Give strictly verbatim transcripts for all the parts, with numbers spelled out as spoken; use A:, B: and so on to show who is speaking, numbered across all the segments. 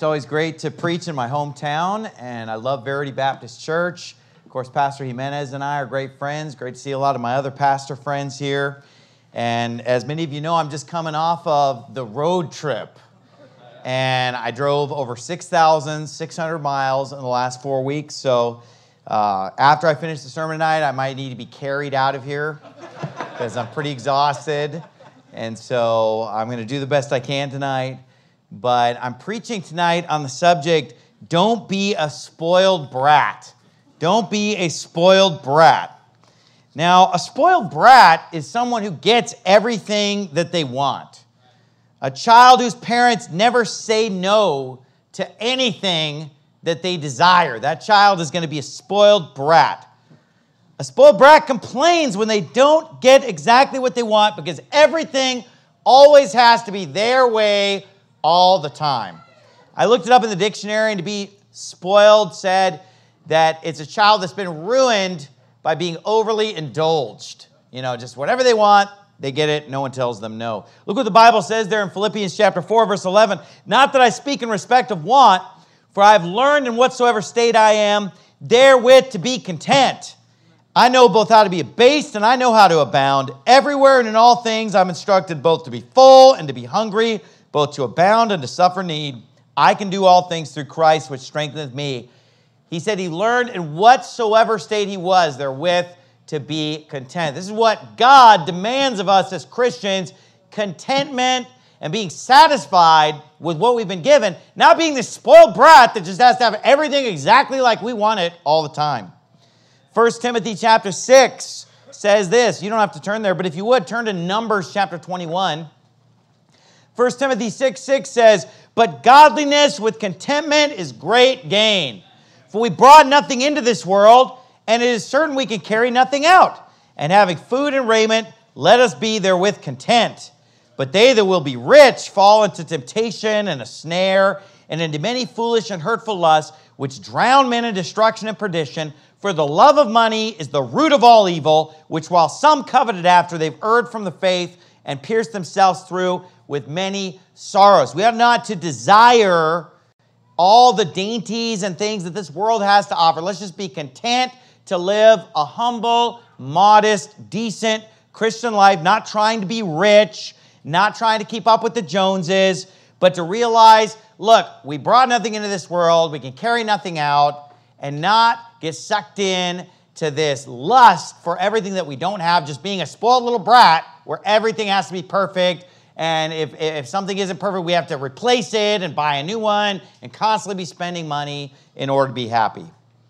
A: It's always great to preach in my hometown, and I love Verity Baptist Church. Of course, Pastor Jimenez and I are great friends. Great to see a lot of my other pastor friends here. And as many of you know, I'm just coming off of the road trip. And I drove over six thousand six hundred miles in the last four weeks. So uh, after I finish the sermon tonight, I might need to be carried out of here because I'm pretty exhausted. And so I'm going to do the best I can tonight. But I'm preaching tonight on the subject, don't be a spoiled brat. Don't be a spoiled brat. Now, a spoiled brat is someone who gets everything that they want. A child whose parents never say no to anything that they desire. That child is going to be a spoiled brat. A spoiled brat complains when they don't get exactly what they want because everything always has to be their way all the time. I looked it up in the dictionary, and to be spoiled said that it's a child that's been ruined by being overly indulged. You know, just whatever they want, they get it. No one tells them no. Look what the Bible says there in Philippians chapter four, verse eleven. Not that I speak in respect of want, for I have learned in whatsoever state I am, therewith to be content. I know both how to be abased and I know how to abound. Everywhere and in all things I'm instructed both to be full and to be hungry, both to abound and to suffer need. I can do all things through Christ, which strengtheneth me. He said he learned in whatsoever state he was therewith to be content. This is what God demands of us as Christians, contentment and being satisfied with what we've been given, not being this spoiled brat that just has to have everything exactly like we want it all the time. First Timothy chapter six says this. You don't have to turn there, but if you would, turn to Numbers chapter twenty-one. First Timothy six six says, but godliness with contentment is great gain. For we brought nothing into this world, and it is certain we can carry nothing out. And having food and raiment, let us be therewith content. But they that will be rich fall into temptation and a snare, and into many foolish and hurtful lusts, which drown men in destruction and perdition. For the love of money is the root of all evil, which while some coveted after, they've erred from the faith and pierced themselves through with many sorrows. We are not to desire all the dainties and things that this world has to offer. Let's just be content to live a humble, modest, decent Christian life, not trying to be rich, not trying to keep up with the Joneses, but to realize, look, we brought nothing into this world, we can carry nothing out, and not get sucked in to this lust for everything that we don't have, just being a spoiled little brat where everything has to be perfect. And if, if something isn't perfect, we have to replace it and buy a new one and constantly be spending money in order to be happy.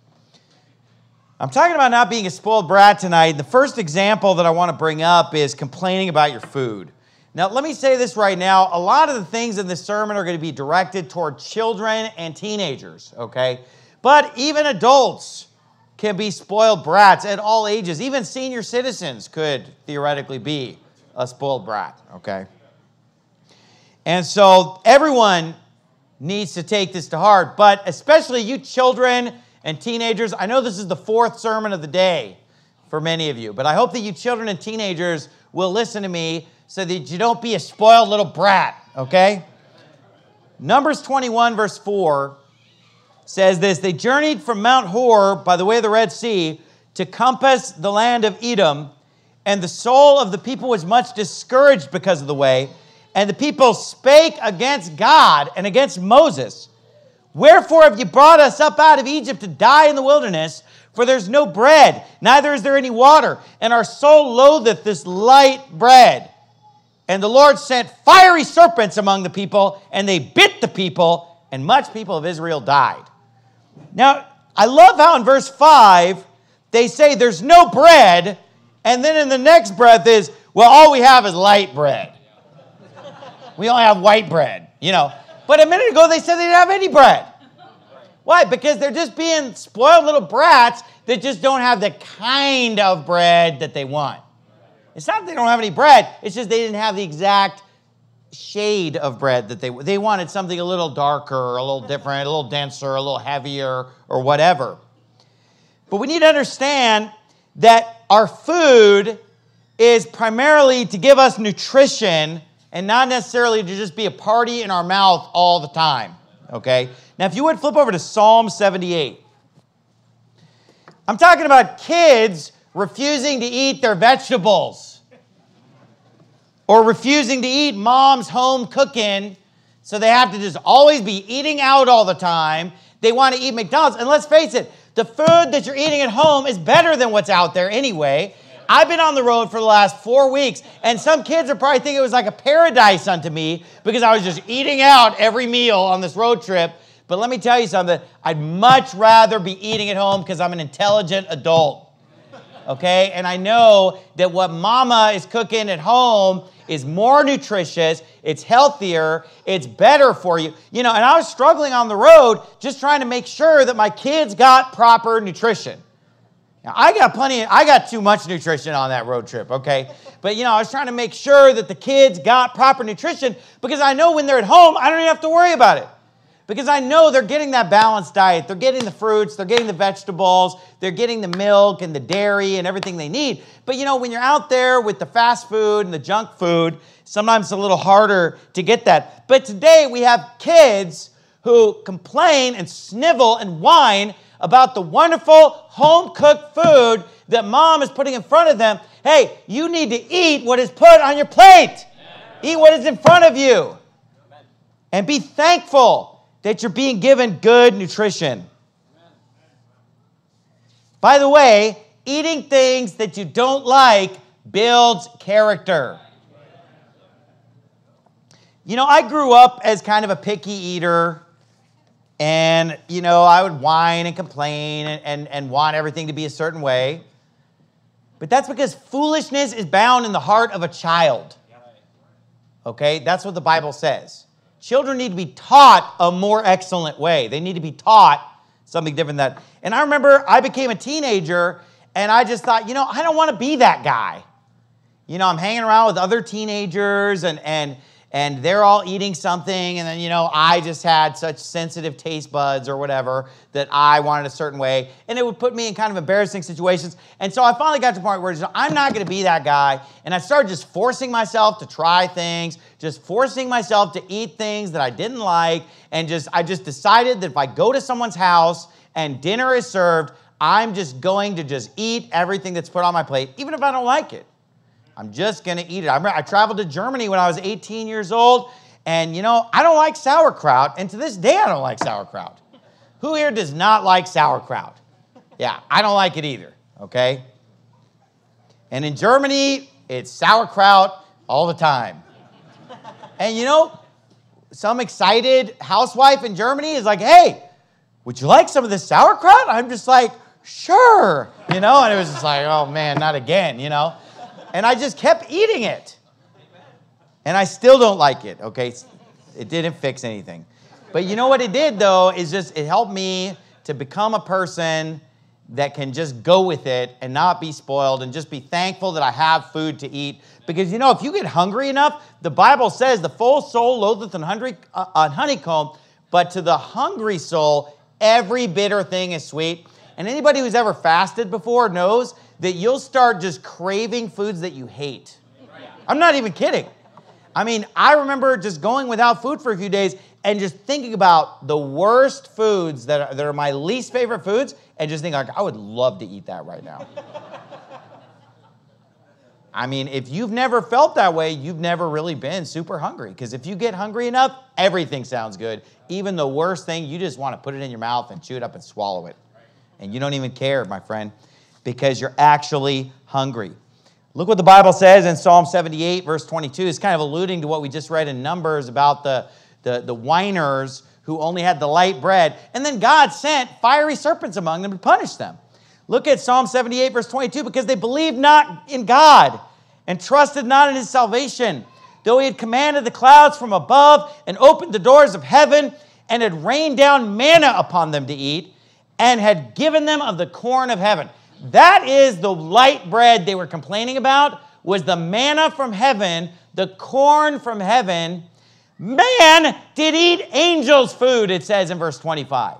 A: I'm talking about not being a spoiled brat tonight. The first example that I want to bring up is complaining about your food. Now, let me say this right now. A lot of the things in this sermon are going to be directed toward children and teenagers, okay? But even adults can be spoiled brats at all ages. Even senior citizens could theoretically be a spoiled brat, okay? And so everyone needs to take this to heart, but especially you children and teenagers. I know this is the fourth sermon of the day for many of you, but I hope that you children and teenagers will listen to me so that you don't be a spoiled little brat, okay? Numbers twenty-one, verse four says this, they journeyed from Mount Hor by the way of the Red Sea to compass the land of Edom, and the soul of the people was much discouraged because of the way. And the people spake against God and against Moses. Wherefore have you brought us up out of Egypt to die in the wilderness? For there's no bread, neither is there any water, and our soul loatheth this light bread. And the Lord sent fiery serpents among the people, and they bit the people, and much people of Israel died. Now, I love how in verse five, they say there's no bread, and then in the next breath is, well, all we have is light bread. We only have white bread, you know. But a minute ago, they said they didn't have any bread. Why? Because they're just being spoiled little brats that just don't have the kind of bread that they want. It's not that they don't have any bread. It's just they didn't have the exact shade of bread that they they wanted something a little darker, a little different, a little denser, a little heavier, or whatever. But we need to understand that our food is primarily to give us nutrition and not necessarily to just be a party in our mouth all the time, Okay? Now, if you would flip over to Psalm seventy-eight. I'm talking about kids refusing to eat their vegetables or refusing to eat mom's home cooking, so they have to just always be eating out all the time. They want to eat McDonald's. And let's face it, the food that you're eating at home is better than what's out there anyway. I've been on the road for the last four weeks, and some kids are probably thinking it was like a paradise unto me because I was just eating out every meal on this road trip. But let me tell you something. I'd much rather be eating at home because I'm an intelligent adult. Okay? And I know that what mama is cooking at home is more nutritious, it's healthier, it's better for you. You know, and I was struggling on the road just trying to make sure that my kids got proper nutrition. Now, I got plenty, of, I got too much nutrition on that road trip, okay? But, you know, I was trying to make sure that the kids got proper nutrition because I know when they're at home, I don't even have to worry about it. Because I know they're getting that balanced diet. They're getting the fruits, they're getting the vegetables, they're getting the milk and the dairy and everything they need. But, you know, when you're out there with the fast food and the junk food, sometimes it's a little harder to get that. But today we have kids who complain and snivel and whine about the wonderful home-cooked food that mom is putting in front of them. Hey, you need to eat what is put on your plate. Eat what is in front of you. And be thankful that you're being given good nutrition. By the way, eating things that you don't like builds character. You know, I grew up as kind of a picky eater. And, you know, I would whine and complain and, and, and want everything to be a certain way. But that's because foolishness is bound in the heart of a child. Okay? That's what the Bible says. Children need to be taught a more excellent way. They need to be taught something different than that. And I remember I became a teenager, and I just thought, you know, I don't want to be that guy. You know, I'm hanging around with other teenagers, and and and they're all eating something, and then, you know, I just had such sensitive taste buds or whatever that I wanted a certain way, and it would put me in kind of embarrassing situations. And so I finally got to the point where just, I'm not going to be that guy, and I started just forcing myself to try things, just forcing myself to eat things that I didn't like, and just I just decided that if I go to someone's house and dinner is served, I'm just going to just eat everything that's put on my plate, even if I don't like it. I'm just going to eat it. I remember I traveled to Germany when I was eighteen years old, and, you know, I don't like sauerkraut, and to this day I don't like sauerkraut. Who here does not like sauerkraut? Yeah, I don't like it either, okay? And in Germany, it's sauerkraut all the time. And, you know, some excited housewife in Germany is like, hey, would you like some of this sauerkraut? I'm just like, sure, you know, and it was just like, oh, man, not again, you know? And I just kept eating it. And I still don't like it, okay? It didn't fix anything. But you know what it did, though, is just it helped me to become a person that can just go with it and not be spoiled and just be thankful that I have food to eat. Because, you know, if you get hungry enough, the Bible says the full soul loatheth an honeycomb, but to the hungry soul, every bitter thing is sweet. And anybody who's ever fasted before knows that you'll start just craving foods that you hate. I'm not even kidding. I mean, I remember just going without food for a few days and just thinking about the worst foods that are, that are my least favorite foods and just thinking, like, I would love to eat that right now. I mean, if you've never felt that way, you've never really been super hungry. Because if you get hungry enough, everything sounds good. Even the worst thing, you just want to put it in your mouth and chew it up and swallow it. And you don't even care, my friend, because you're actually hungry. Look what the Bible says in Psalm seventy-eight, verse twenty-two. It's kind of alluding to what we just read in Numbers about the, the, the whiners who only had the light bread. And then God sent fiery serpents among them to punish them. Look at Psalm seventy-eight, verse twenty-two. Because they believed not in God and trusted not in his salvation, though he had commanded the clouds from above and opened the doors of heaven and had rained down manna upon them to eat and had given them of the corn of heaven. That is the light bread they were complaining about, was the manna from heaven, the corn from heaven. Man did eat angels' food, it says in verse twenty-five.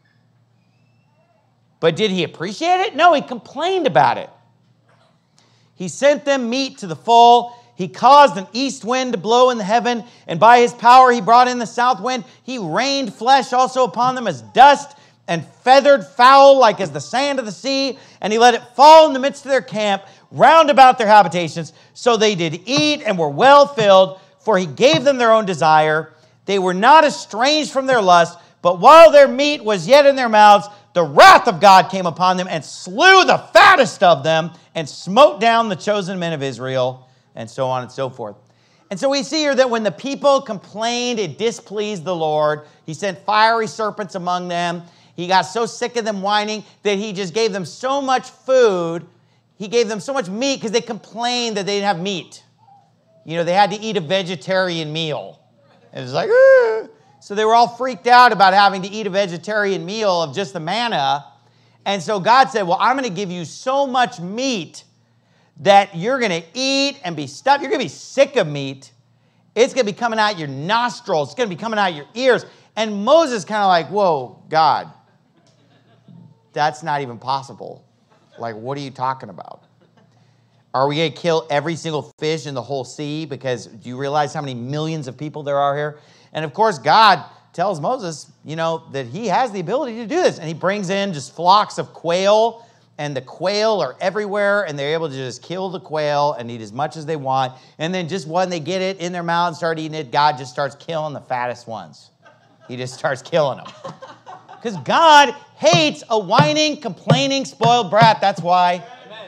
A: But did he appreciate it? No, he complained about it. He sent them meat to the full. He caused an east wind to blow in the heaven, and by his power he brought in the south wind. He rained flesh also upon them as dust, and feathered fowl like as the sand of the sea. And he let it fall in the midst of their camp, round about their habitations. So they did eat and were well filled, for he gave them their own desire. They were not estranged from their lust, but while their meat was yet in their mouths, the wrath of God came upon them and slew the fattest of them and smote down the chosen men of Israel, and so on and so forth. And so we see here that when the people complained, it displeased the Lord. He sent fiery serpents among them. He got so sick of them whining that he just gave them so much food. He gave them so much meat because they complained that they didn't have meat. You know, they had to eat a vegetarian meal. It was like, Ugh. So they were all freaked out about having to eat a vegetarian meal of just the manna. And so God said, well, I'm going to give you so much meat that you're going to eat and be stuffed. You're going to be sick of meat. It's going to be coming out your nostrils. It's going to be coming out your ears. And Moses kind of like, whoa, God, that's not even possible. Like, what are you talking about? Are we going to kill every single fish in the whole sea? Because do you realize how many millions of people there are here? And of course, God tells Moses, you know, that he has the ability to do this. And he brings in just flocks of quail, and the quail are everywhere, and they're able to just kill the quail and eat as much as they want. And then just when they get it in their mouth and start eating it, God just starts killing the fattest ones. He just starts killing them. Because God hates a whining, complaining, spoiled brat. That's why.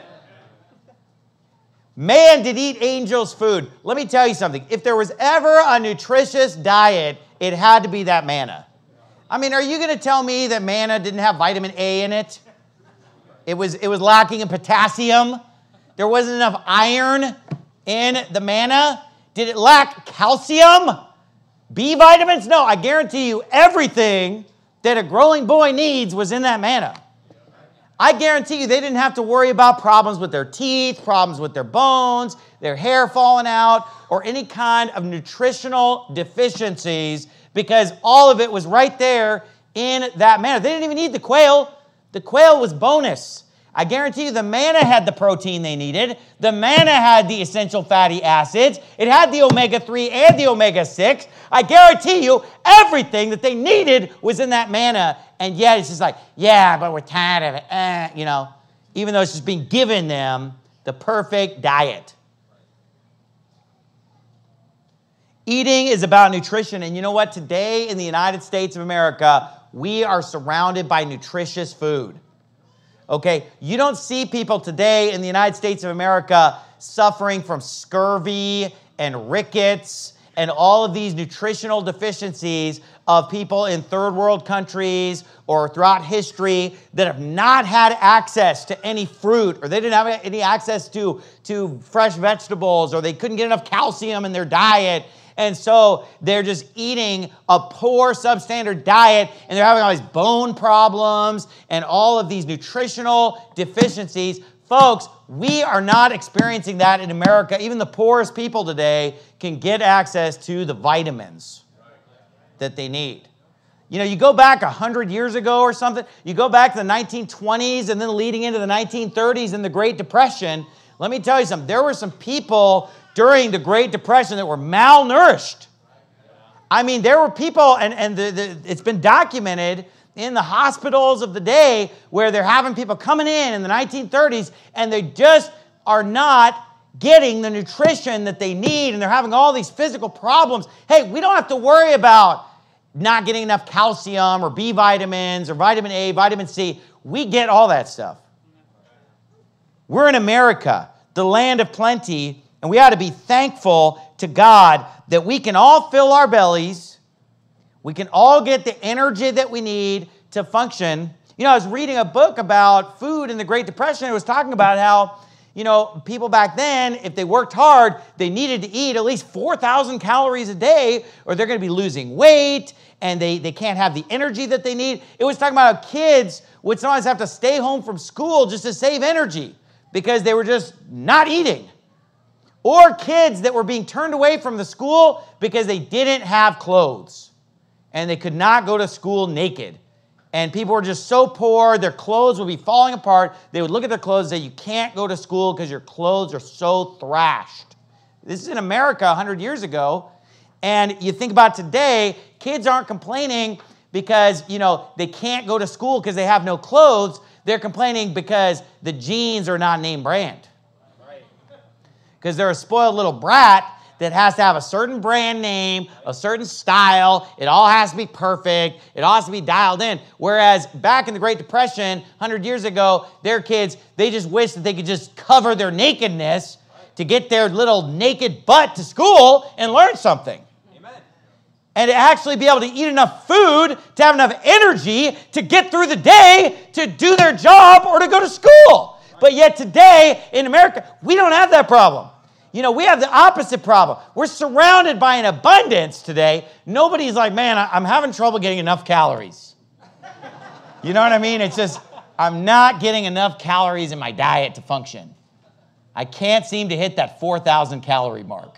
A: Man did eat angels' food. Let me tell you something. If there was ever a nutritious diet, it had to be that manna. I mean, are you going to tell me that manna didn't have vitamin A in it? It was, it was lacking in potassium. There wasn't enough iron in the manna. Did it lack calcium? B vitamins? No, I guarantee you everything that a growing boy needs was in that manna. I guarantee you they didn't have to worry about problems with their teeth, problems with their bones, their hair falling out, or any kind of nutritional deficiencies, because all of it was right there in that manna. They didn't even need the quail. The quail was bonus. I guarantee you the manna had the protein they needed. The manna had the essential fatty acids. It had the omega three and the omega six. I guarantee you everything that they needed was in that manna. And yet it's just like, yeah, but we're tired of it. Eh, you know, even though it's just being given them the perfect diet. Eating is about nutrition. And you know what? Today in the United States of America, we are surrounded by nutritious food. Okay, you don't see people today in the United States of America suffering from scurvy and rickets and all of these nutritional deficiencies of people in third world countries or throughout history that have not had access to any fruit, or they didn't have any access to, to fresh vegetables, or they couldn't get enough calcium in their diet. And so they're just eating a poor substandard diet, and they're having all these bone problems and all of these nutritional deficiencies. Folks, we are not experiencing that in America. Even the poorest people today can get access to the vitamins that they need. You know, you go back one hundred years ago or something, you go back to the nineteen twenties and then leading into the nineteen thirties and the Great Depression. Let me tell you something. There were some people during the Great Depression that were malnourished. I mean, there were people, and, and the, the, it's been documented in the hospitals of the day where they're having people coming in in the nineteen thirties, and they just are not getting the nutrition that they need, and they're having all these physical problems. Hey, we don't have to worry about not getting enough calcium or B vitamins or vitamin A, vitamin C. We get all that stuff. We're in America, the land of plenty, and we ought to be thankful to God that we can all fill our bellies. We can all get the energy that we need to function. You know, I was reading a book about food in the Great Depression. It was talking about how, you know, people back then, if they worked hard, they needed to eat at least four thousand calories a day, or they're going to be losing weight, and they, they can't have the energy that they need. It was talking about how kids would sometimes have to stay home from school just to save energy because they were just not eating. Or kids that were being turned away from the school because they didn't have clothes, and they could not go to school naked. And people were just so poor, their clothes would be falling apart. They would look at their clothes and say, you can't go to school because your clothes are so thrashed. This is in America one hundred years ago. And you think about today, kids aren't complaining because, you know, they can't go to school because they have no clothes. They're complaining because the jeans are not name brand. Because they're a spoiled little brat that has to have a certain brand name, a certain style. It all has to be perfect. It all has to be dialed in. Whereas back in the Great Depression, one hundred years ago, their kids, they just wish that they could just cover their nakedness to get their little naked butt to school and learn something. Amen. And to actually be able to eat enough food, to have enough energy to get through the day, to do their job or to go to school. But yet today in America, we don't have that problem. You know, we have the opposite problem. We're surrounded by an abundance today. Nobody's like, man, I'm having trouble getting enough calories. You know what I mean? It's just, I'm not getting enough calories in my diet to function. I can't seem to hit that four thousand calorie mark.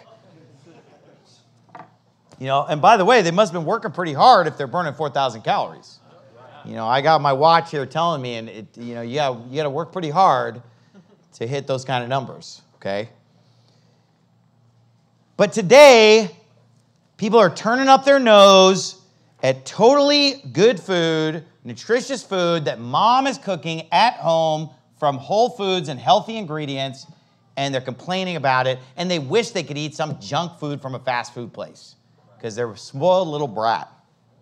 A: You know, and by the way, they must have been working pretty hard if they're burning four thousand calories. You know, I got my watch here telling me, and it, you know, you got you got to work pretty hard to hit those kind of numbers, okay? But today, people are turning up their nose at totally good food, nutritious food that mom is cooking at home from Whole Foods and healthy ingredients, and they're complaining about it, and they wish they could eat some junk food from a fast food place because they're a spoiled little brat.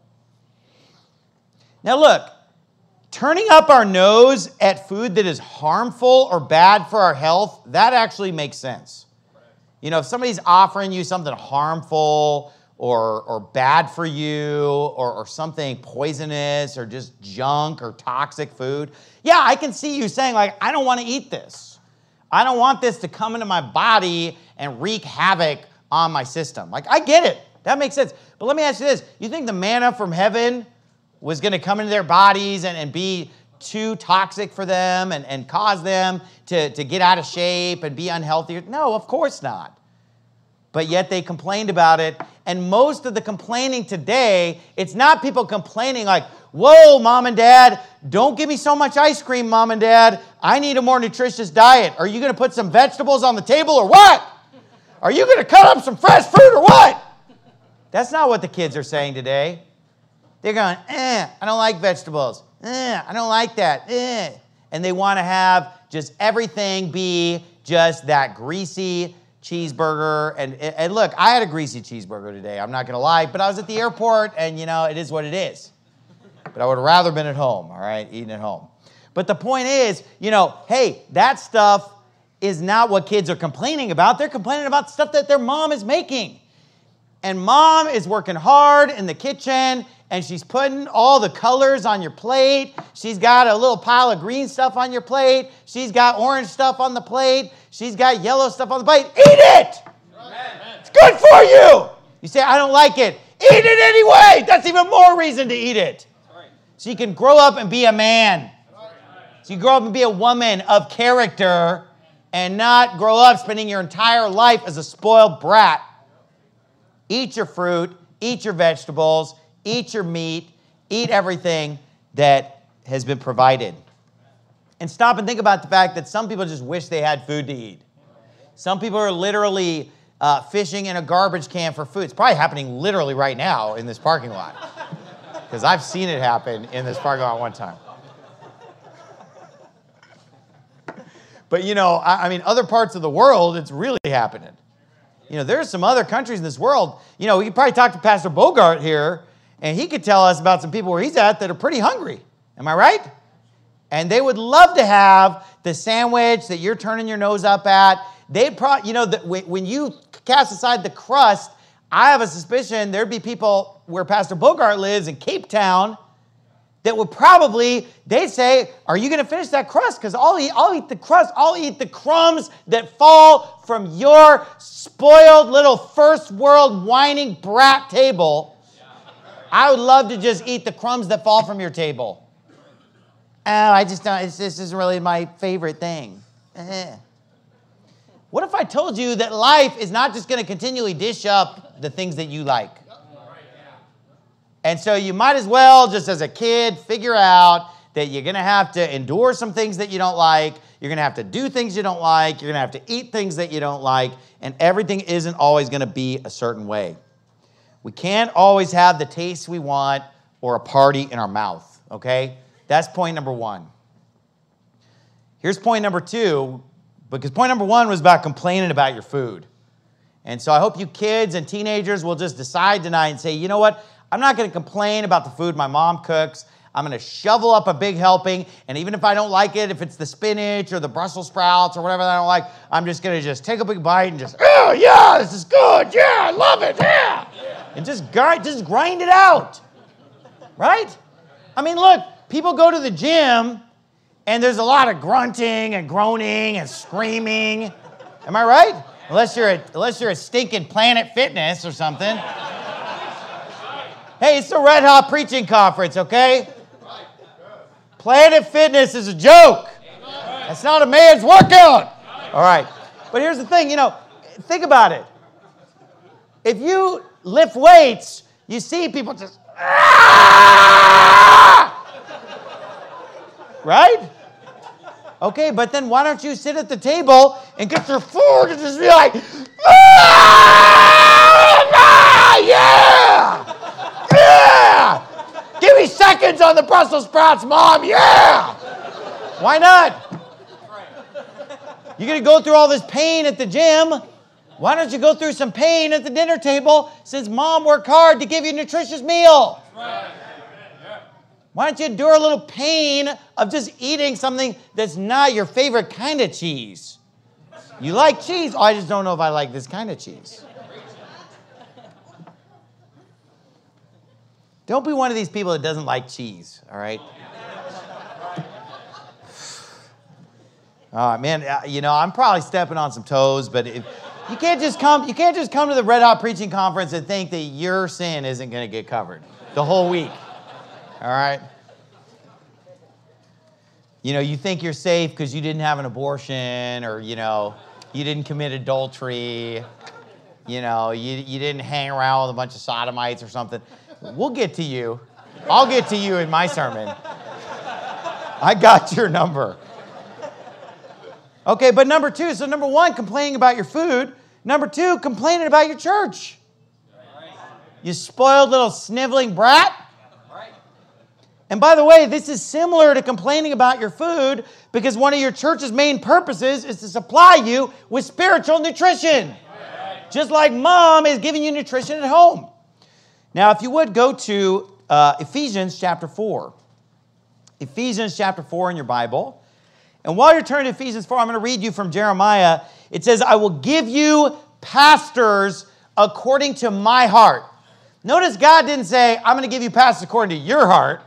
A: Now look, turning up our nose at food that is harmful or bad for our health, that actually makes sense. You know, if somebody's offering you something harmful or, or bad for you or, or something poisonous or just junk or toxic food, yeah, I can see you saying, like, I don't want to eat this. I don't want this to come into my body and wreak havoc on my system. Like, I get it. That makes sense. But let me ask you this. You think the manna from heaven was going to come into their bodies and, and be too toxic for them and, and cause them to, to get out of shape and be unhealthy? No, of course not. But yet they complained about it. And most of the complaining today, it's not people complaining like, whoa, mom and dad, don't give me so much ice cream, mom and dad. I need a more nutritious diet. Are you going to put some vegetables on the table or what? Are you going to cut up some fresh fruit or what? That's not what the kids are saying today. They're going, eh, I don't like vegetables. Eh, I don't like that. Eh. And they want to have just everything be just that greasy cheeseburger. And, and look, I had a greasy cheeseburger today. I'm not going to lie. But I was at the airport, and, you know, it is what it is. But I would have rather been at home, all right, eating at home. But the point is, you know, hey, that stuff is not what kids are complaining about. They're complaining about stuff that their mom is making. And mom is working hard in the kitchen, and she's putting all the colors on your plate. She's got a little pile of green stuff on your plate. She's got orange stuff on the plate. She's got yellow stuff on the plate. Eat it! Amen. It's good for you. You say, I don't like it. Eat it anyway. That's even more reason to eat it. So you can grow up and be a man. So you grow up and be a woman of character and not grow up spending your entire life as a spoiled brat. Eat your fruit, eat your vegetables, eat your meat, eat everything that has been provided. And stop and think about the fact that some people just wish they had food to eat. Some people are literally uh, fishing in a garbage can for food. It's probably happening literally right now in this parking lot. Because I've seen it happen in this parking lot one time. But, you know, I, I mean, other parts of the world, it's really happening. You know, there's some other countries in this world. You know, we could probably talk to Pastor Bogart here, and he could tell us about some people where he's at that are pretty hungry. Am I right? And they would love to have the sandwich that you're turning your nose up at. They'd probably, you know, the, when you cast aside the crust, I have a suspicion there'd be people where Pastor Bogart lives in Cape Town that would probably, they'd say, are you going to finish that crust? Because I'll eat, I'll eat the crust. I'll eat the crumbs that fall from your spoiled little first world whining brat table. I would love to just eat the crumbs that fall from your table. Oh, I just don't, it's, this isn't really my favorite thing. Eh. What if I told you that life is not just going to continually dish up the things that you like? And so you might as well, just as a kid, figure out that you're going to have to endure some things that you don't like. You're going to have to do things you don't like. You're going to have to eat things that you don't like. And everything isn't always going to be a certain way. We can't always have the taste we want or a party in our mouth, okay? That's point number one. Here's point number two, because point number one was about complaining about your food. And so I hope you kids and teenagers will just decide tonight and say, you know what? I'm not going to complain about the food my mom cooks. I'm going to shovel up a big helping, and even if I don't like it, if it's the spinach or the Brussels sprouts or whatever that I don't like, I'm just going to just take a big bite and just, oh, yeah, this is good. Yeah, I love it. Yeah. And just grind, just grind it out. Right? I mean, look, people go to the gym, and there's a lot of grunting and groaning and screaming. Am I right? Unless you're a, unless you're a stinking Planet Fitness or something. Hey, it's the Red Hot Preaching Conference, okay? Planet Fitness is a joke. That's not a man's workout. All right. But here's the thing, you know, think about it. If you lift weights, you see people just, ah! Right? Okay, but then why don't you sit at the table and get your food and just be like, ah, yeah! Yeah! Give me seconds on the Brussels sprouts, Mom. Yeah! Why not? You're going to go through all this pain at the gym. Why don't you go through some pain at the dinner table since Mom worked hard to give you a nutritious meal? Why don't you endure a little pain of just eating something that's not your favorite kind of cheese? You like cheese? Oh, I just don't know if I like this kind of cheese. Don't be one of these people that doesn't like cheese, all right? Oh, man, you know, I'm probably stepping on some toes, but if, you can't just come you can't just come to the Red Hot Preaching Conference and think that your sin isn't going to get covered the whole week, all right? You know, you think you're safe because you didn't have an abortion or, you know, you didn't commit adultery, you know, you, you didn't hang around with a bunch of sodomites or something. We'll get to you. I'll get to you in my sermon. I got your number. Okay, but number two, so number one, complaining about your food. Number two, complaining about your church. You spoiled little sniveling brat. And by the way, this is similar to complaining about your food because one of your church's main purposes is to supply you with spiritual nutrition. Just like Mom is giving you nutrition at home. Now, if you would, go to uh, Ephesians chapter four. Ephesians chapter four in your Bible. And while you're turning to Ephesians four, I'm going to read you from Jeremiah. It says, I will give you pastors according to my heart. Notice God didn't say, I'm going to give you pastors according to your heart.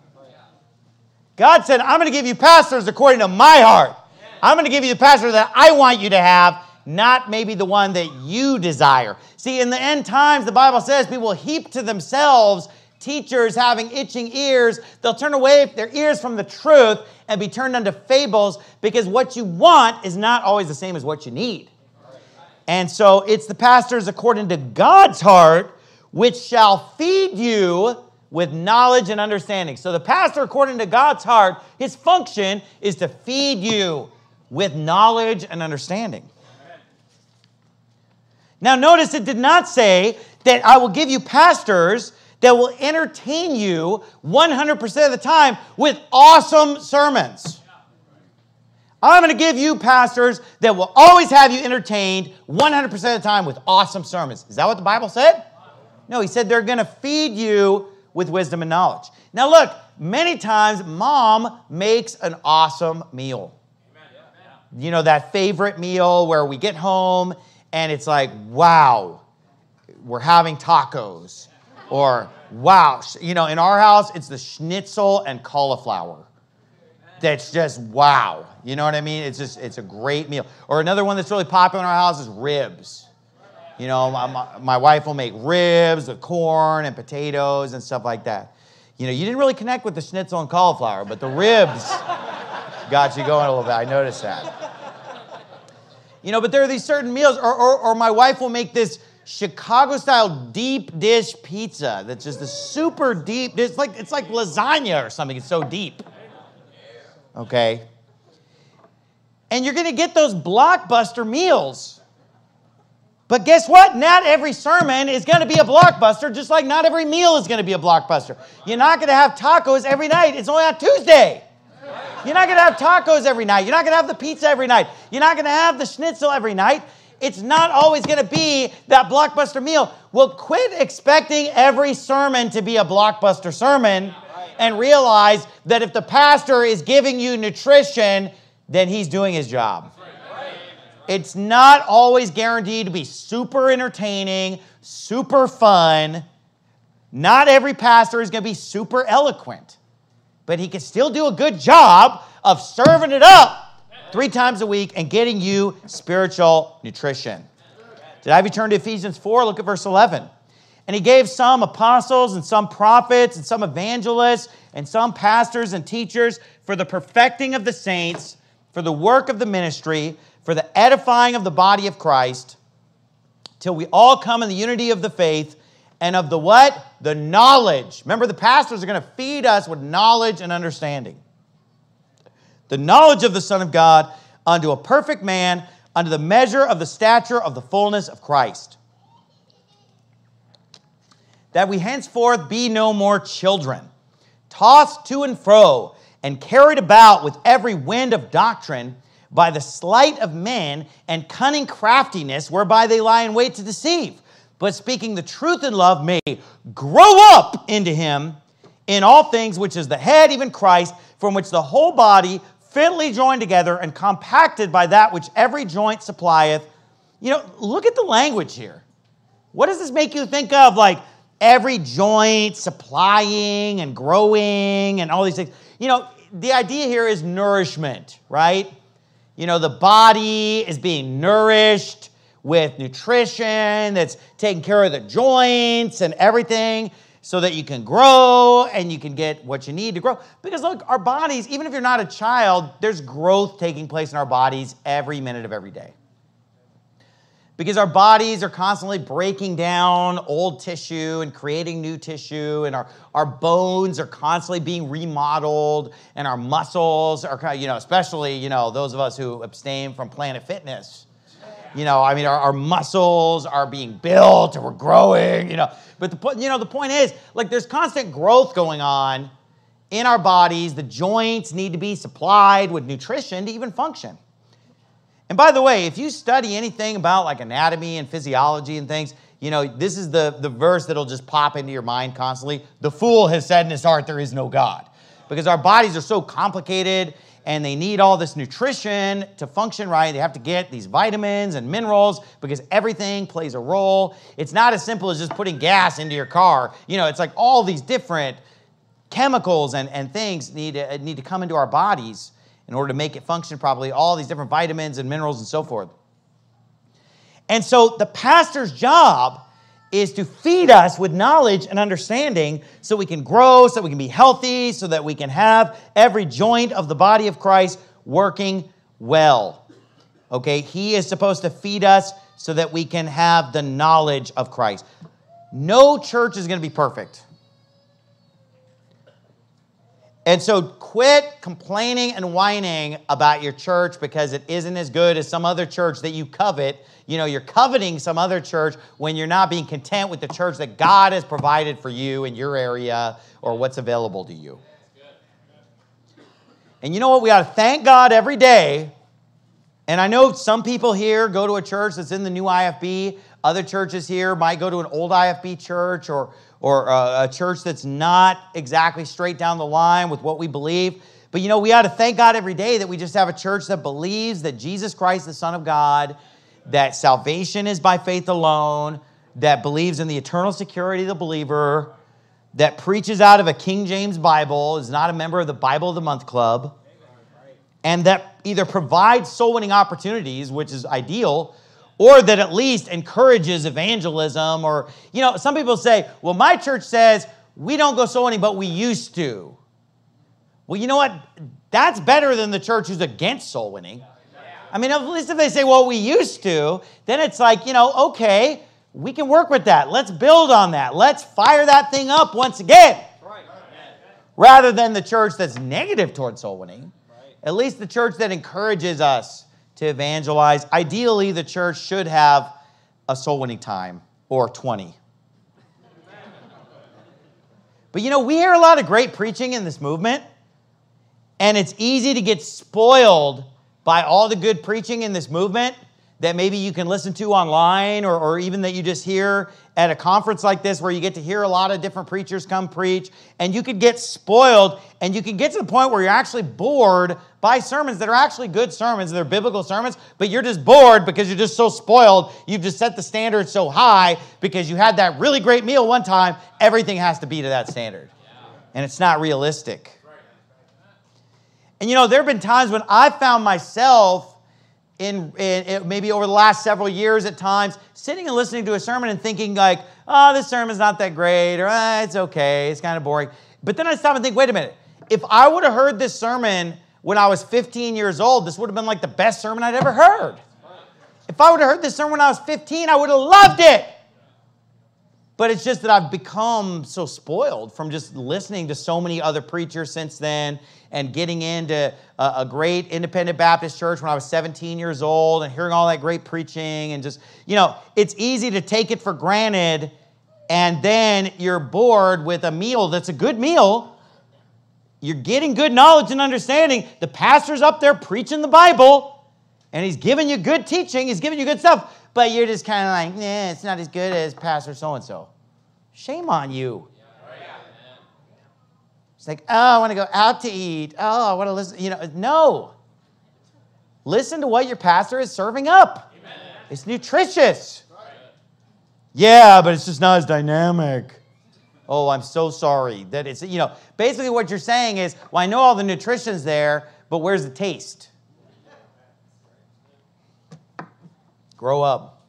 A: God said, I'm going to give you pastors according to my heart. I'm going to give you the pastor that I want you to have, not maybe the one that you desire. See, in the end times, the Bible says people will heap to themselves teachers having itching ears. They'll turn away their ears from the truth and be turned unto fables because what you want is not always the same as what you need. And so it's the pastors according to God's heart, which shall feed you with knowledge and understanding. So the pastor according to God's heart, his function is to feed you with knowledge and understanding. Now notice it did not say that I will give you pastors that will entertain you one hundred percent of the time with awesome sermons. I'm going to give you pastors that will always have you entertained one hundred percent of the time with awesome sermons. Is that what the Bible said? No, he said they're going to feed you with wisdom and knowledge. Now look, many times Mom makes an awesome meal. You know, that favorite meal where we get home and it's like, wow, we're having tacos. Or, wow, you know, in our house, it's the schnitzel and cauliflower. That's just wow. You know what I mean? It's just, it's a great meal. Or another one that's really popular in our house is ribs. You know, my, my, my wife will make ribs with corn and potatoes and stuff like that. You know, you didn't really connect with the schnitzel and cauliflower, but the ribs got you going a little bit. I noticed that. You know, but there are these certain meals, or, or, or my wife will make this Chicago-style deep dish pizza that's just a super deep, it's like, it's like lasagna or something. It's so deep. okay? And you're going to get those blockbuster meals. But guess what? Not every sermon is going to be a blockbuster, just like not every meal is going to be a blockbuster. You're not going to have tacos every night. It's only on Tuesday. You're not going to have tacos every night. You're not going to have the pizza every night. You're not going to have the schnitzel every night. It's not always going to be that blockbuster meal. Well, quit expecting every sermon to be a blockbuster sermon and realize that if the pastor is giving you nutrition, then he's doing his job. It's not always guaranteed to be super entertaining, super fun. Not every pastor is going to be super eloquent. But he can still do a good job of serving it up three times a week and getting you spiritual nutrition. Did I have you turn to Ephesians four? Look at verse eleven. And he gave some apostles and some prophets and some evangelists and some pastors and teachers for the perfecting of the saints, for the work of the ministry, for the edifying of the body of Christ, till we all come in the unity of the faith and of the what? The knowledge. Remember, the pastors are going to feed us with knowledge and understanding. The knowledge of the Son of God unto a perfect man, unto the measure of the stature of the fullness of Christ. That we henceforth be no more children, tossed to and fro, and carried about with every wind of doctrine, by the sleight of men and cunning craftiness, whereby they lie in wait to deceive. But speaking the truth in love may grow up into him in all things, which is the head, even Christ, from which the whole body, fitly joined together and compacted by that which every joint supplieth. You know, look at the language here. What does this make you think of? Like every joint supplying and growing and all these things. You know, the idea here is nourishment, right? You know, the body is being nourished with nutrition that's taking care of the joints and everything so that you can grow and you can get what you need to grow. Because look, our bodies, even if you're not a child, there's growth taking place in our bodies every minute of every day. Because our bodies are constantly breaking down old tissue and creating new tissue, and our, our bones are constantly being remodeled, and our muscles are, you know, especially, you know, those of us who abstain from Planet Fitness. You know, I mean, our, our muscles are being built and we're growing, you know. But, the point, you know, the point is, like, there's constant growth going on in our bodies. The joints need to be supplied with nutrition to even function. And by the way, if you study anything about like anatomy and physiology and things, you know, this is the, the verse that'll just pop into your mind constantly. The fool has said in his heart, there is no God. Because our bodies are so complicated and they need all this nutrition to function right. They have to get these vitamins and minerals because everything plays a role. It's not as simple as just putting gas into your car. You know, it's like all these different chemicals and, and things need to, need to come into our bodies in order to make it function properly, all these different vitamins and minerals and so forth. And so the pastor's job is to feed us with knowledge and understanding so we can grow, so we can be healthy, so that we can have every joint of the body of Christ working well. Okay, he is supposed to feed us so that we can have the knowledge of Christ. No church is going to be perfect. And so quit complaining and whining about your church because it isn't as good as some other church that you covet. You know, you're coveting some other church when you're not being content with the church that God has provided for you in your area or what's available to you. And you know what? We ought to thank God every day. And I know some people here go to a church that's in the new I F B. Other churches here might go to an old I F B church or or a church that's not exactly straight down the line with what we believe. But, you know, we ought to thank God every day that we just have a church that believes that Jesus Christ, the Son of God, that salvation is by faith alone, that believes in the eternal security of the believer, that preaches out of a King James Bible, is not a member of the Bible of the Month Club, and that either provides soul winning opportunities, which is ideal, or that at least encourages evangelism. Or, you know, some people say, well, my church says we don't go soul winning, but we used to. Well, you know what? That's better than the church who's against soul winning. I mean, at least if they say, well, we used to, then it's like, you know, okay, we can work with that. Let's build on that. Let's fire that thing up once again. Rather than the church that's negative towards soul winning. at least the church that encourages us to evangelize. Ideally, the church should have a soul winning time or twenty. But you know, we hear a lot of great preaching in this movement, and it's easy to get spoiled by all the good preaching in this movement that maybe you can listen to online or, or even that you just hear at a conference like this where you get to hear a lot of different preachers come preach, and you could get spoiled, and you can get to the point where you're actually bored by sermons that are actually good sermons, they're biblical sermons, but you're just bored because you're just so spoiled. You've just set the standard so high because you had that really great meal one time. Everything has to be to that standard, and it's not realistic. And you know, there have been times when I found myself In, in, in maybe over the last several years at times, sitting and listening to a sermon and thinking like, oh, this sermon's not that great, or ah, it's okay, it's kind of boring. But then I stop and think, wait a minute, if I would have heard this sermon when I was fifteen years old, this would have been like the best sermon I'd ever heard. If I would have heard this sermon when I was fifteen, I would have loved it. But it's just that I've become so spoiled from just listening to so many other preachers since then and getting into a, a great independent Baptist church when I was seventeen years old and hearing all that great preaching and just, you know, it's easy to take it for granted, and then you're bored with a meal that's a good meal. You're getting good knowledge and understanding. The pastor's up there preaching the Bible, and he's giving you good teaching. He's giving you good stuff. But you're just kind of like, nah, it's not as good as Pastor so-and-so. Shame on you. It's like, oh, I want to go out to eat. Oh, I want to listen. You know, no. Listen to what your pastor is serving up. Amen. It's nutritious. Right. Yeah, but it's just not as dynamic. Oh, I'm so sorry. That it's, you know, basically what you're saying is, well, I know all the nutrition's there, but where's the taste? Grow up.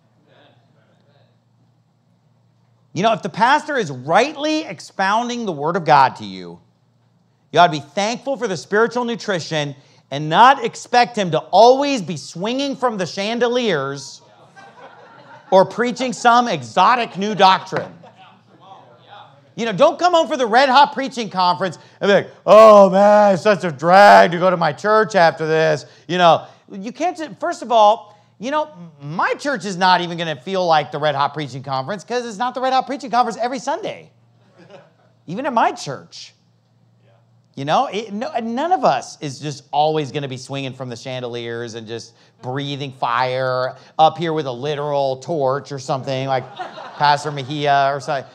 A: You know, if the pastor is rightly expounding the Word of God to you, you ought to be thankful for the spiritual nutrition and not expect him to always be swinging from the chandeliers or preaching some exotic new doctrine. You know, don't come home for the Red Hot Preaching Conference and be like, oh, man, it's such a drag to go to my church after this. You know, you can't just, first of all, you know, my church is not even going to feel like the Red Hot Preaching Conference because it's not the Red Hot Preaching Conference every Sunday. Even at my church. You know, it, no, none of us is just always going to be swinging from the chandeliers and just breathing fire up here with a literal torch or something like Pastor Mejia or something.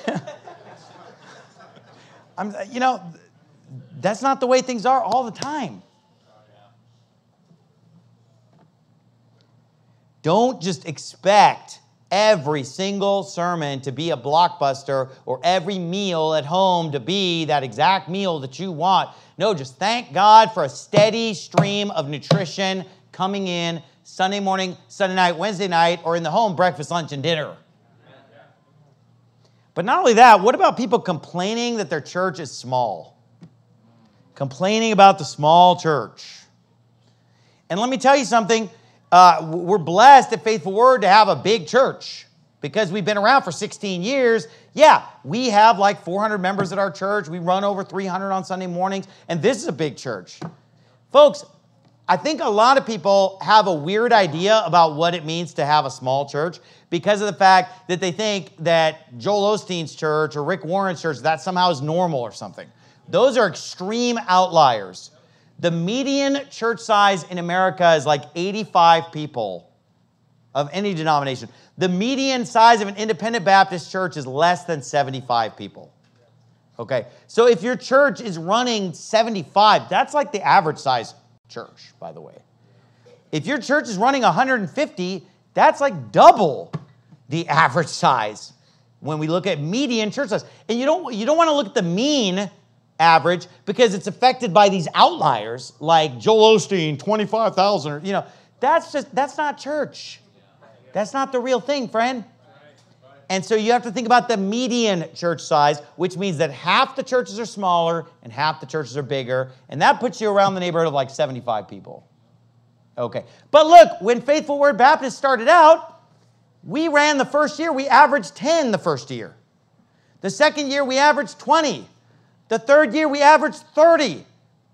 A: I'm, you know, that's not the way things are all the time. Don't just expect every single sermon to be a blockbuster or every meal at home to be that exact meal that you want. No, just thank God for a steady stream of nutrition coming in Sunday morning, Sunday night, Wednesday night, or in the home, breakfast, lunch, and dinner. But not only that, what about people complaining that their church is small? Complaining about the small church. And let me tell you something. Uh, we're blessed at Faithful Word to have a big church because we've been around for sixteen years. Yeah, we have like four hundred members at our church. We run over three hundred on Sunday mornings, and this is a big church. Folks, I think a lot of people have a weird idea about what it means to have a small church because of the fact that they think that Joel Osteen's church or Rick Warren's church, that somehow is normal or something. Those are extreme outliers. The median church size in America is like eighty-five people of any denomination. The median size of an independent Baptist church is less than seventy-five people. Okay, so if your church is running seventy-five, that's like the average size church, by the way. If your church is running one hundred fifty, that's like double the average size when we look at median church size. And you don't, you don't want to look at the mean average because it's affected by these outliers like Joel Osteen, twenty-five thousand. You know, that's just, that's not church. That's not the real thing, friend. And so you have to think about the median church size, which means that half the churches are smaller and half the churches are bigger. And that puts you around the neighborhood of like seventy-five people. Okay. But look, when Faithful Word Baptist started out, we ran the first year, we averaged ten the first year. The second year, we averaged twenty. The third year, we averaged thirty. The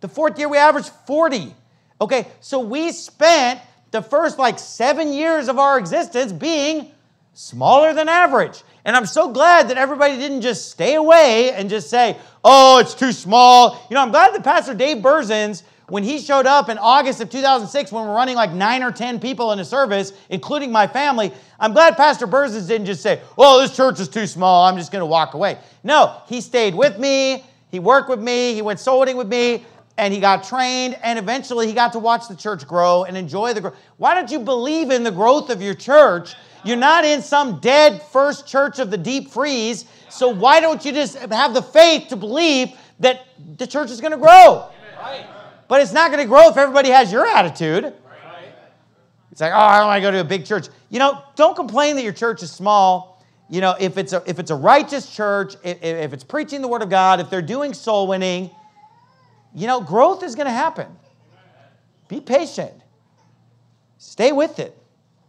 A: The fourth year, we averaged forty. Okay, so we spent the first like seven years of our existence being smaller than average. And I'm so glad that everybody didn't just stay away and just say, oh, it's too small. You know, I'm glad that Pastor Dave Berzins, when he showed up in August of two thousand six, when we're running like nine or ten people in a service, including my family, I'm glad Pastor Berzins didn't just say, oh, this church is too small, I'm just going to walk away. No, he stayed with me, he worked with me, he went soul winning with me, and he got trained, and eventually he got to watch the church grow and enjoy the growth. Why don't you believe in the growth of your church? You're not in some dead first church of the deep freeze, so why don't you just have the faith to believe that the church is going to grow? Right. But it's not going to grow if everybody has your attitude. Right. It's like, oh, I don't want to go to a big church. You know, don't complain that your church is small. You know, if it's a, if it's a righteous church, if, if it's preaching the Word of God, if they're doing soul winning, you know, growth is going to happen. Be patient. Stay with it.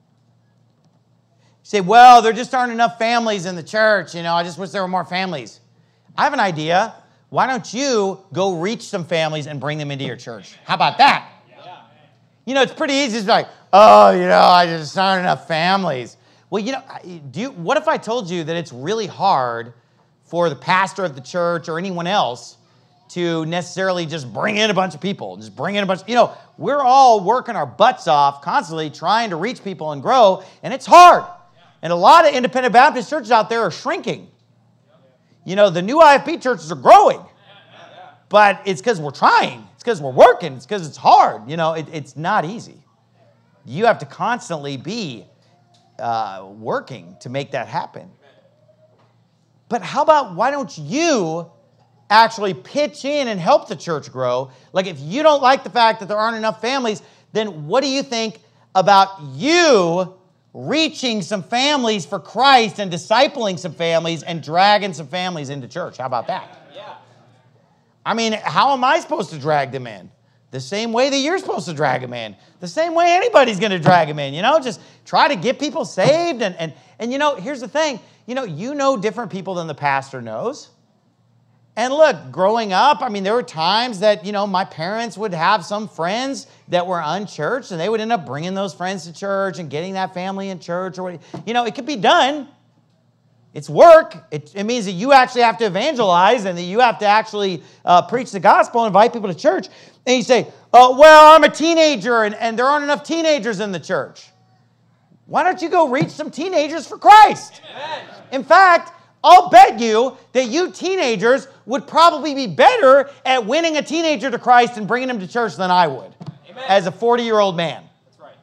A: You say, well, there just aren't enough families in the church. You know, I just wish there were more families. I have an idea. Why don't you go reach some families and bring them into your church? How about that? Yeah. You know, it's pretty easy to be like, oh, you know, I just aren't enough families. Well, you know, do you, what if I told you that it's really hard for the pastor of the church or anyone else to necessarily just bring in a bunch of people, just bring in a bunch, you know, we're all working our butts off constantly trying to reach people and grow, and it's hard. And a lot of independent Baptist churches out there are shrinking. You know, the new I F P churches are growing, but it's because we're trying. It's because we're working. It's because it's hard. You know, it, it's not easy. You have to constantly be uh, working to make that happen. But how about, why don't you actually pitch in and help the church grow? Like, if you don't like the fact that there aren't enough families, then what do you think about you reaching some families for Christ and discipling some families and dragging some families into church? How about that? Yeah. I mean, how am I supposed to drag them in? The same way that you're supposed to drag them in. The same way anybody's going to drag them in. You know, just try to get people saved. And, and, and you know, here's the thing. You know, you know different people than the pastor knows. And look, growing up, I mean, there were times that, you know, my parents would have some friends that were unchurched, and they would end up bringing those friends to church and getting that family in church. Or what, you know, it could be done. It's work. It, it means that you actually have to evangelize and that you have to actually uh, preach the gospel and invite people to church. And you say, oh, well, I'm a teenager, and, and there aren't enough teenagers in the church. Why don't you go reach some teenagers for Christ? Amen. In fact, I'll bet you that you teenagers would probably be better at winning a teenager to Christ and bringing him to church than I would. Amen. As a forty-year-old man. That's right.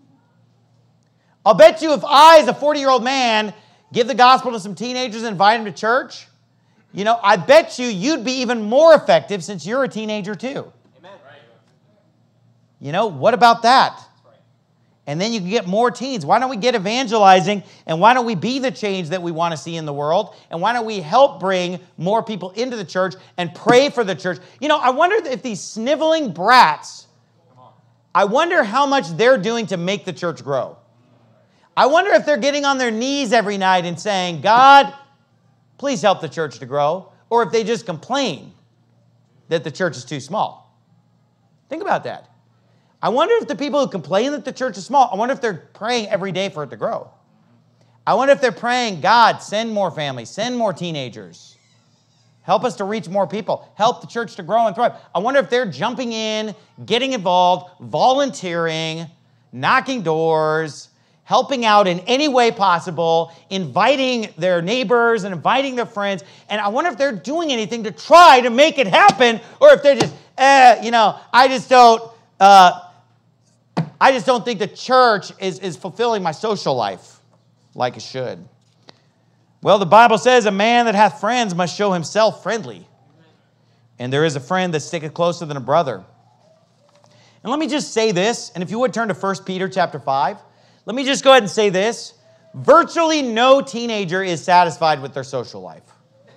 A: I'll bet you if I, as a forty-year-old man, give the gospel to some teenagers and invite them to church, you know, I bet you you'd be even more effective since you're a teenager too. Amen. Right. You know, what about that? And then you can get more teens. Why don't we get evangelizing, and why don't we be the change that we want to see in the world? And why don't we help bring more people into the church and pray for the church? You know, I wonder if these sniveling brats, I wonder how much they're doing to make the church grow. I wonder if they're getting on their knees every night and saying, God, please help the church to grow. Or if they just complain that the church is too small. Think about that. I wonder if the people who complain that the church is small, I wonder if they're praying every day for it to grow. I wonder if they're praying, God, send more families, send more teenagers. Help us to reach more people. Help the church to grow and thrive. I wonder if they're jumping in, getting involved, volunteering, knocking doors, helping out in any way possible, inviting their neighbors and inviting their friends. And I wonder if they're doing anything to try to make it happen, or if they're just, eh, you know, I just don't, uh, I just don't think the church is, is fulfilling my social life like it should. Well, the Bible says a man that hath friends must show himself friendly. And there is a friend that sticketh closer than a brother. And let me just say this, and if you would turn to First Peter chapter five, let me just go ahead and say this. Virtually no teenager is satisfied with their social life.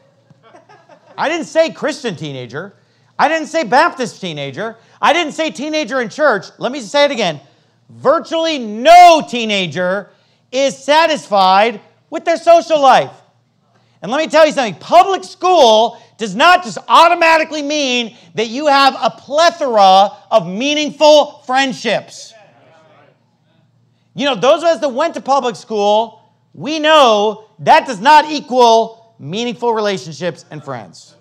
A: I didn't say Christian teenager. I didn't say Baptist teenager. I didn't say teenager in church. Let me say it again. Virtually no teenager is satisfied with their social life. And let me tell you something, public school does not just automatically mean that you have a plethora of meaningful friendships. You know, those of us that went to public school, we know that does not equal meaningful relationships and friends.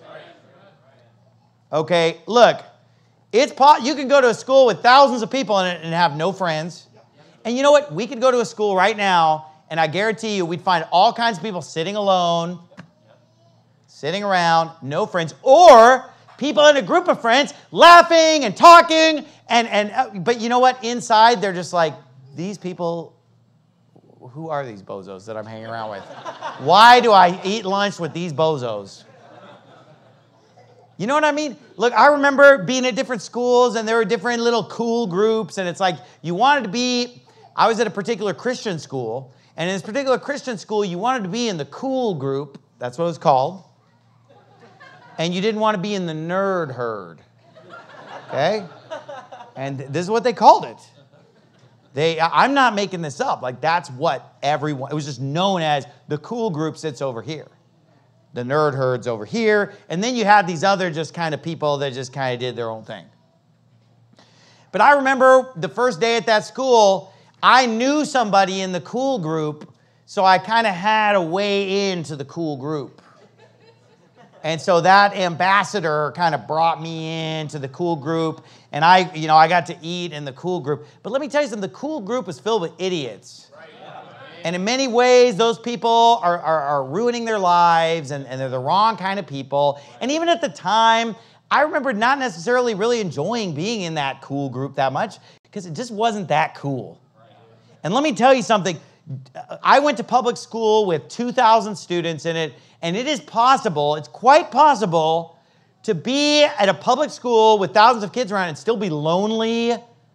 A: Okay, look, it's po- you can go to a school with thousands of people in it and have no friends. And you know what? We could go to a school right now, and I guarantee you we'd find all kinds of people sitting alone, sitting around, no friends, or people in a group of friends laughing and talking. And, and but you know what? Inside, they're just like, these people, who are these bozos that I'm hanging around with? Why do I eat lunch with these bozos? You know what I mean? Look, I remember being at different schools, and there were different little cool groups, and it's like you wanted to be, I was at a particular Christian school, and in this particular Christian school, you wanted to be in the cool group, that's what it was called, and you didn't want to be in the nerd herd, okay? And this is what they called it. They, I'm not making this up, like that's what everyone, it was just known as the cool group sits over here. The nerd herd's over here. And then you had these other just kind of people that just kind of did their own thing. But I remember the first day at that school, I knew somebody in the cool group, so I kind of had a way into the cool group. And so that ambassador kind of brought me into the cool group, and I, you know, I got to eat in the cool group. But let me tell you something, the cool group was filled with idiots. And in many ways, those people are, are, are ruining their lives, and, and they're the wrong kind of people. And even at the time, I remember not necessarily really enjoying being in that cool group that much because it just wasn't that cool. And let me tell you something. I went to public school with two thousand students in it, and it is possible, it's quite possible, to be at a public school with thousands of kids around and still be lonely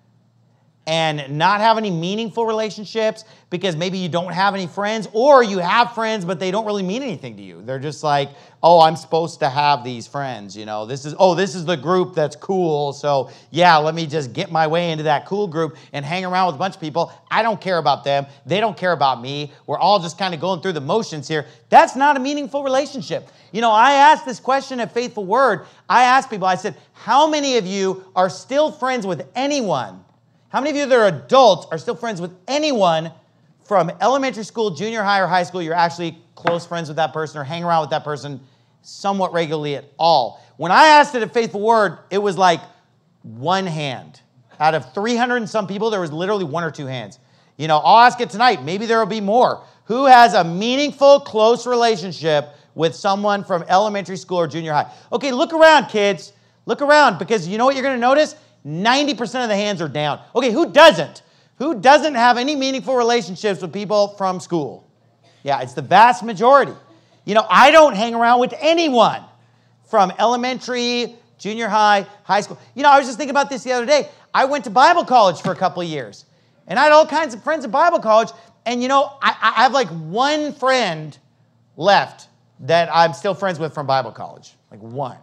A: and not have any meaningful relationships because maybe you don't have any friends, or you have friends, but they don't really mean anything to you. They're just like, oh, I'm supposed to have these friends, you know. This is, oh, this is the group that's cool, so yeah, let me just get my way into that cool group and hang around with a bunch of people. I don't care about them. They don't care about me. We're all just kind of going through the motions here. That's not a meaningful relationship. You know, I asked this question at Faithful Word. I asked people, I said, how many of you are still friends with anyone? How many of you that are adults are still friends with anyone from elementary school, junior high, or high school? You're actually close friends with that person or hang around with that person somewhat regularly at all. When I asked it at Faithful Word, it was like one hand. Out of three hundred and some people, there was literally one or two hands. You know, I'll ask it tonight. Maybe there will be more. Who has a meaningful, close relationship with someone from elementary school or junior high? Okay, look around, kids. Look around, because you know what you're going to notice? ninety percent of the hands are down. Okay, who doesn't? Who doesn't have any meaningful relationships with people from school? Yeah, it's the vast majority. You know, I don't hang around with anyone from elementary, junior high, high school. You know, I was just thinking about this the other day. I went to Bible college for a couple of years, and I had all kinds of friends at Bible college, and you know, I, I have like one friend left that I'm still friends with from Bible college. Like one.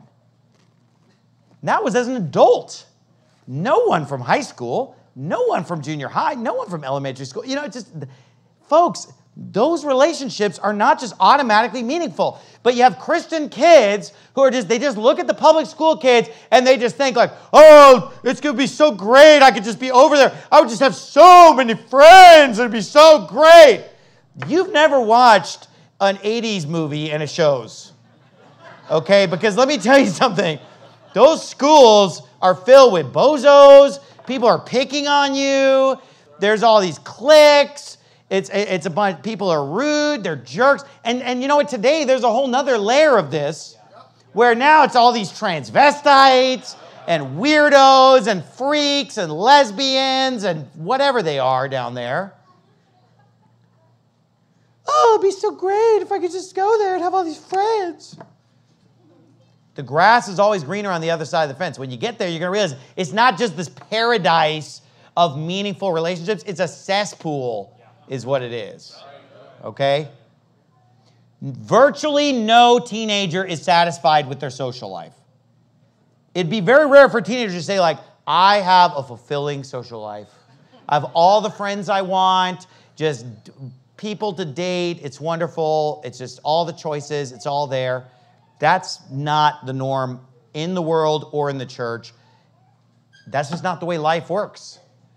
A: And that was as an adult. No one from high school, no one from junior high, no one from elementary school. You know, it's just, folks, those relationships are not just automatically meaningful. But you have Christian kids who are just, they just look at the public school kids and they just think like, oh, it's going to be so great. I could just be over there. I would just have so many friends. It'd be so great. You've never watched an eighties movie and it shows. Okay, because let me tell you something. Those schools are filled with bozos. People are picking on you. There's all these cliques. It's it's a bunch. People are rude. They're jerks. And and you know what? Today there's a whole nother layer of this, where now it's all these transvestites and weirdos and freaks and lesbians and whatever they are down there. Oh, it'd be so great if I could just go there and have all these friends. The grass is always greener on the other side of the fence. When you get there, you're going to realize it's not just this paradise of meaningful relationships. It's a cesspool is what it is. Okay? Virtually no teenager is satisfied with their social life. It'd be very rare for teenagers to say, like, I have a fulfilling social life. I have all the friends I want, just people to date. It's wonderful. It's just all the choices. It's all there. That's not the norm in the world or in the church. That's just not the way life works.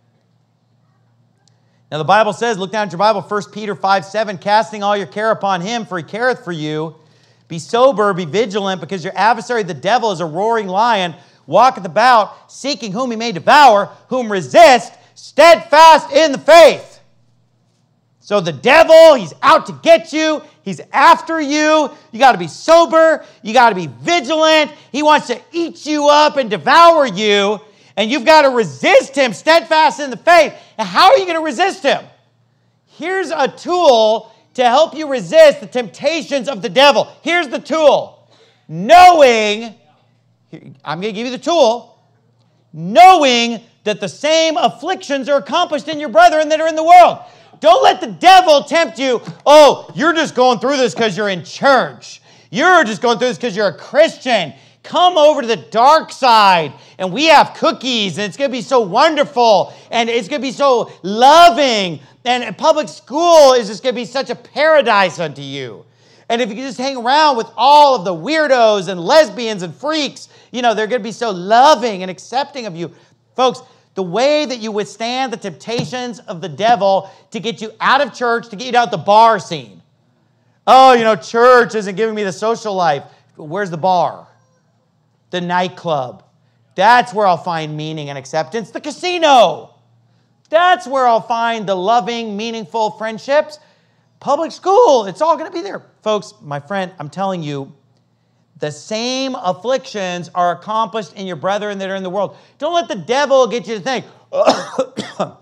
A: Now the Bible says, look down at your Bible, First Peter five seven, casting all your care upon him, for he careth for you. Be sober, be vigilant, because your adversary, the devil, is a roaring lion, walketh about, seeking whom he may devour, whom resist, steadfast in the faith. So the devil, he's out to get you. He's after you. You got to be sober. You got to be vigilant. He wants to eat you up and devour you. And you've got to resist him, steadfast in the faith. And how are you going to resist him? Here's a tool to help you resist the temptations of the devil. Here's the tool. Knowing, I'm going to give you the tool, knowing that the same afflictions are accomplished in your brethren that are in the world. Don't let the devil tempt you. Oh, you're just going through this because you're in church. You're just going through this because you're a Christian. Come over to the dark side, and we have cookies, and it's going to be so wonderful, and it's going to be so loving, and public school is just going to be such a paradise unto you. And if you can just hang around with all of the weirdos and lesbians and freaks, you know, they're going to be so loving and accepting of you. Folks, the way that you withstand the temptations of the devil to get you out of church, to get you out the bar scene. Oh, you know, church isn't giving me the social life. Where's the bar? The nightclub. That's where I'll find meaning and acceptance. The casino. That's where I'll find the loving, meaningful friendships. Public school. It's all going to be there. Folks, my friend, I'm telling you, the same afflictions are accomplished in your brethren that are in the world. Don't let the devil get you to think, oh,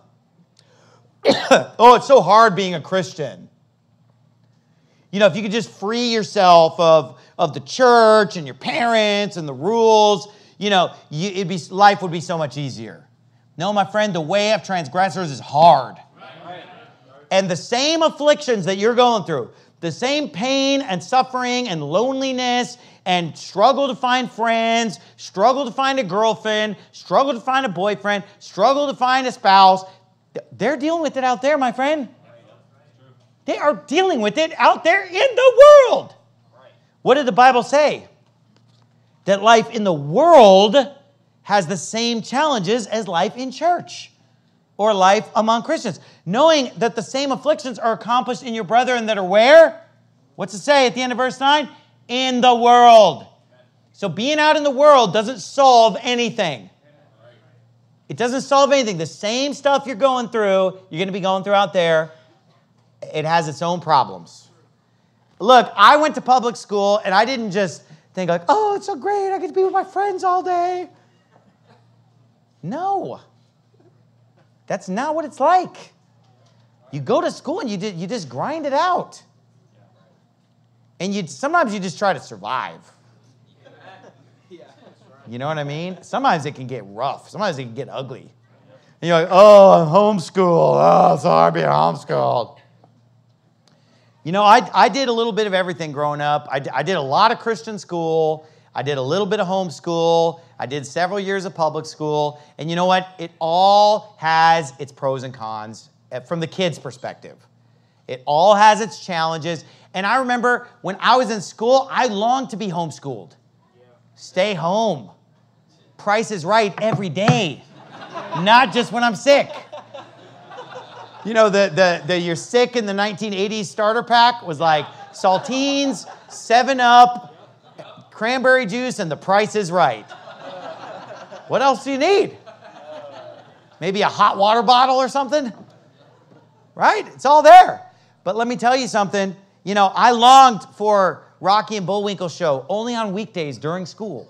A: it's so hard being a Christian. You know, if you could just free yourself of, of the church and your parents and the rules, you know, you, it'd be, life would be so much easier. No, my friend, the way of transgressors is hard. And the same afflictions that you're going through, the same pain and suffering and loneliness and struggle to find friends, struggle to find a girlfriend, struggle to find a boyfriend, struggle to find a spouse, they're dealing with it out there, my friend. They are dealing with it out there in the world. What did the Bible say? That life in the world has the same challenges as life in church or life among Christians. Knowing that the same afflictions are accomplished in your brethren that are where? What's it say at the end of verse nine? In the world. So being out in the world doesn't solve anything. It doesn't solve anything. The same stuff you're going through, you're going to be going through out there. It has its own problems. Look, I went to public school, and I didn't just think like, oh, it's so great, I get to be with my friends all day. No. That's not what it's like. You go to school, and you, you just grind it out. And you sometimes you just try to survive. You know what I mean? Sometimes it can get rough. Sometimes it can get ugly. And you're like, oh, I'm homeschooled. Oh, it's hard being homeschooled. You know, I, I did a little bit of everything growing up. I, I did a lot of Christian school. I did a little bit of homeschool. I did several years of public school. And you know what? It all has its pros and cons from the kids' perspective. It all has its challenges. And I remember when I was in school, I longed to be homeschooled. Stay home. Price is Right every day. Not just when I'm sick. You know, the, the, the you're sick in the nineteen eighties starter pack was like saltines, seven up, cranberry juice, and the Price is Right. What else do you need? Maybe a hot water bottle or something? Right? It's all there. But let me tell you something. You know, I longed for Rocky and Bullwinkle show only on weekdays during school.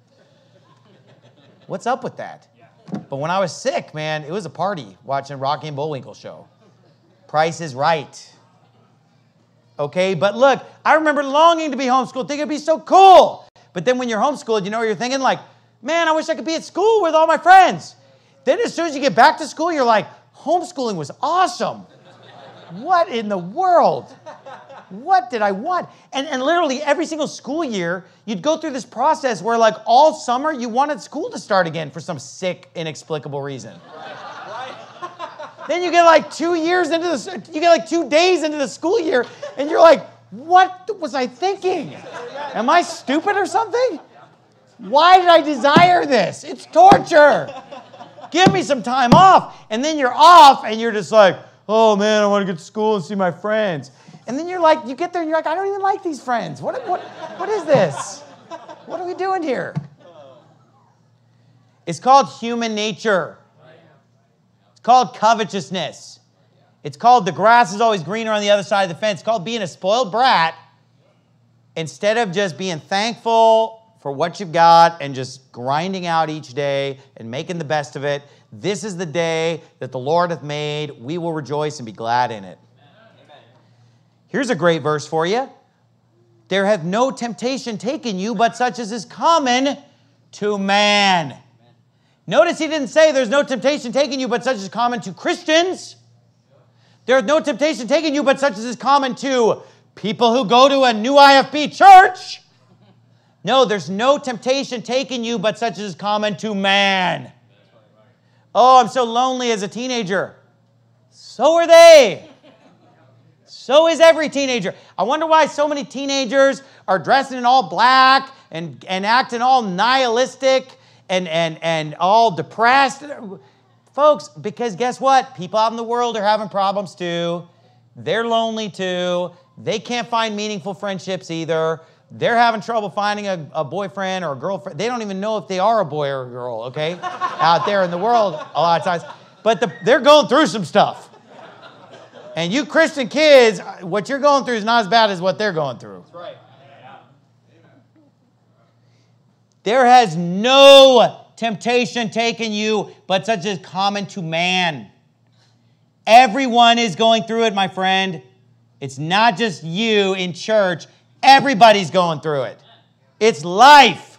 A: What's up with that? But when I was sick, man, it was a party watching Rocky and Bullwinkle show. Price is Right. Okay, but look, I remember longing to be homeschooled, thinking it'd be so cool. But then when you're homeschooled, you know what you're thinking? Like, man, I wish I could be at school with all my friends. Then as soon as you get back to school, you're like, homeschooling was awesome. What in the world? What did I want? And, and literally every single school year, you'd go through this process where like all summer, you wanted school to start again for some sick, inexplicable reason. Right. Then you get like two years into the, you get like two days into the school year, and you're like, what was I thinking? Am I stupid or something? Why did I desire this? It's torture. Give me some time off. And then you're off, and you're just like, oh man, I want to get to school and see my friends. And then you're like, you get there and you're like, I don't even like these friends. What, what, what is this? What are we doing here? It's called human nature. It's called covetousness. It's called the grass is always greener on the other side of the fence. It's called being a spoiled brat instead of just being thankful for what you've got and just grinding out each day and making the best of it. This is the day that the Lord hath made. We will rejoice and be glad in it. Amen. Here's a great verse for you. There hath no temptation taken you, but such as is common to man. Amen. Notice he didn't say there's no temptation taken you, but such as is common to Christians. There hath no temptation taken you, but such as is common to people who go to a new I F B church. No, there's no temptation taken you, but such as is common to man. Oh, I'm so lonely as a teenager. So are they. So is every teenager. I wonder why so many teenagers are dressing in all black and, and acting all nihilistic and, and, and all depressed. Folks, because guess what? People out in the world are having problems too. They're lonely too. They can't find meaningful friendships either. They're having trouble finding a, a boyfriend or a girlfriend. They don't even know if they are a boy or a girl, okay? Out there in the world a lot of times. But the, they're going through some stuff. And you Christian kids, what you're going through is not as bad as what they're going through. That's right. There has no temptation taken you, but such as common to man. Everyone is going through it, my friend. It's not just you in church. Everybody's going through it. It's life.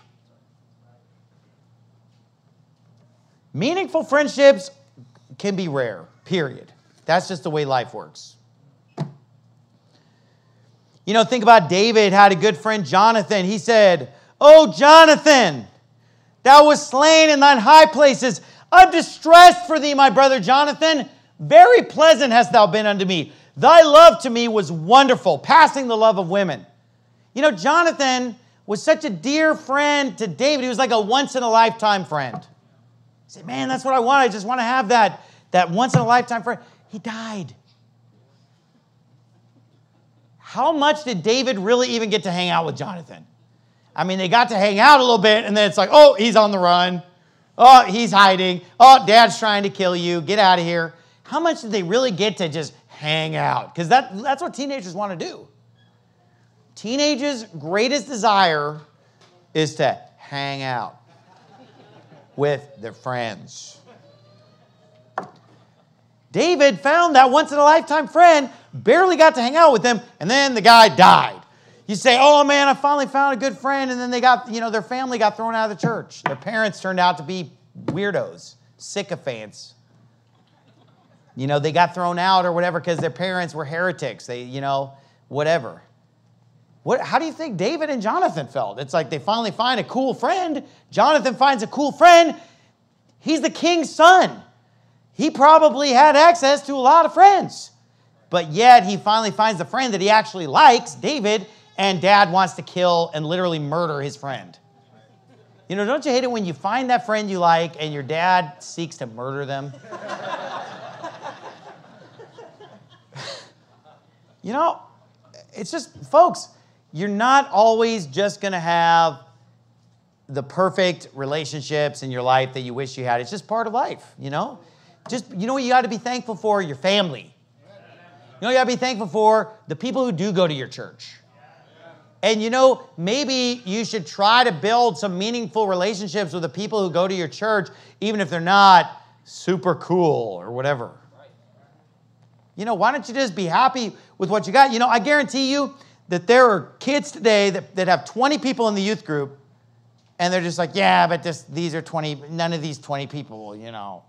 A: Meaningful friendships can be rare, period. That's just the way life works. You know, think about David had a good friend, Jonathan. He said, "Oh, Jonathan, thou wast slain in thine high places. I'm distressed for thee, my brother Jonathan. Very pleasant hast thou been unto me. Thy love to me was wonderful, passing the love of women." You know, Jonathan was such a dear friend to David. He was like a once-in-a-lifetime friend. He said, man, that's what I want. I just want to have that, that once-in-a-lifetime friend. He died. How much did David really even get to hang out with Jonathan? I mean, they got to hang out a little bit, and then it's like, oh, he's on the run. Oh, he's hiding. Oh, Dad's trying to kill you. Get out of here. How much did they really get to just hang out? Because that, that's what teenagers want to do. Teenagers' greatest desire is to hang out with their friends. David found that once-in-a-lifetime friend, barely got to hang out with him, and then the guy died. You say, oh man, I finally found a good friend, and then they got, you know, their family got thrown out of the church. Their parents turned out to be weirdos, sycophants. You know, they got thrown out or whatever because their parents were heretics. They, you know, whatever. What, how do you think David and Jonathan felt? It's like they finally find a cool friend. Jonathan finds a cool friend. He's the king's son. He probably had access to a lot of friends. But yet he finally finds the friend that he actually likes, David, and Dad wants to kill and literally murder his friend. You know, don't you hate it when you find that friend you like and your dad seeks to murder them? You know, it's just, folks, you're not always just going to have the perfect relationships in your life that you wish you had. It's just part of life, you know? Just, you know what you got to be thankful for? Your family. You know what you got to be thankful for? The people who do go to your church. And you know, maybe you should try to build some meaningful relationships with the people who go to your church, even if they're not super cool or whatever. You know, why don't you just be happy with what you got? You know, I guarantee you that there are kids today that, that have twenty people in the youth group, and they're just like, yeah, but this, these are twenty, none of these twenty people, you know.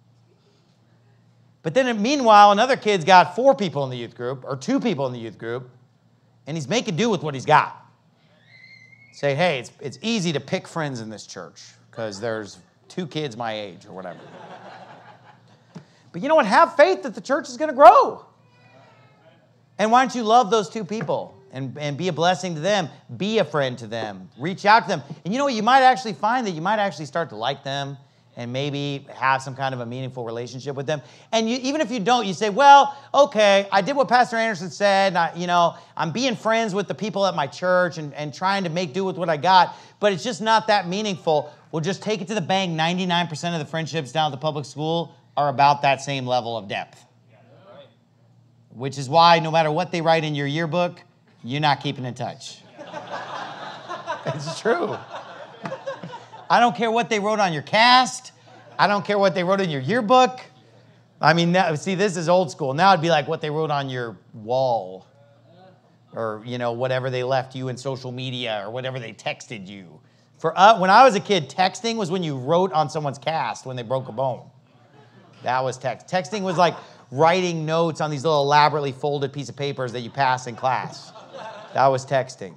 A: But then meanwhile, another kid's got four people in the youth group, or two people in the youth group, and he's making do with what he's got. Say, hey, it's, it's easy to pick friends in this church because there's two kids my age or whatever. But you know what? Have faith that the church is going to grow. And why don't you love those two people and, and be a blessing to them, be a friend to them, reach out to them. And you know what? You might actually find that you might actually start to like them and maybe have some kind of a meaningful relationship with them. And you, even if you don't, you say, well, okay, I did what Pastor Anderson said. And I, you know, I'm being friends with the people at my church and, and trying to make do with what I got, but it's just not that meaningful. We'll just take it to the bank. ninety-nine percent of the friendships down at the public school are about that same level of depth. Which is why no matter what they write in your yearbook, you're not keeping in touch. It's true. I don't care what they wrote on your cast. I don't care what they wrote in your yearbook. I mean, now, see, this is old school. Now it'd be like what they wrote on your wall or, you know, whatever they left you in social media or whatever they texted you. For uh, when I was a kid, texting was when you wrote on someone's cast when they broke a bone. That was text. Texting was like writing notes on these little elaborately folded piece of papers that you pass in class. That was texting.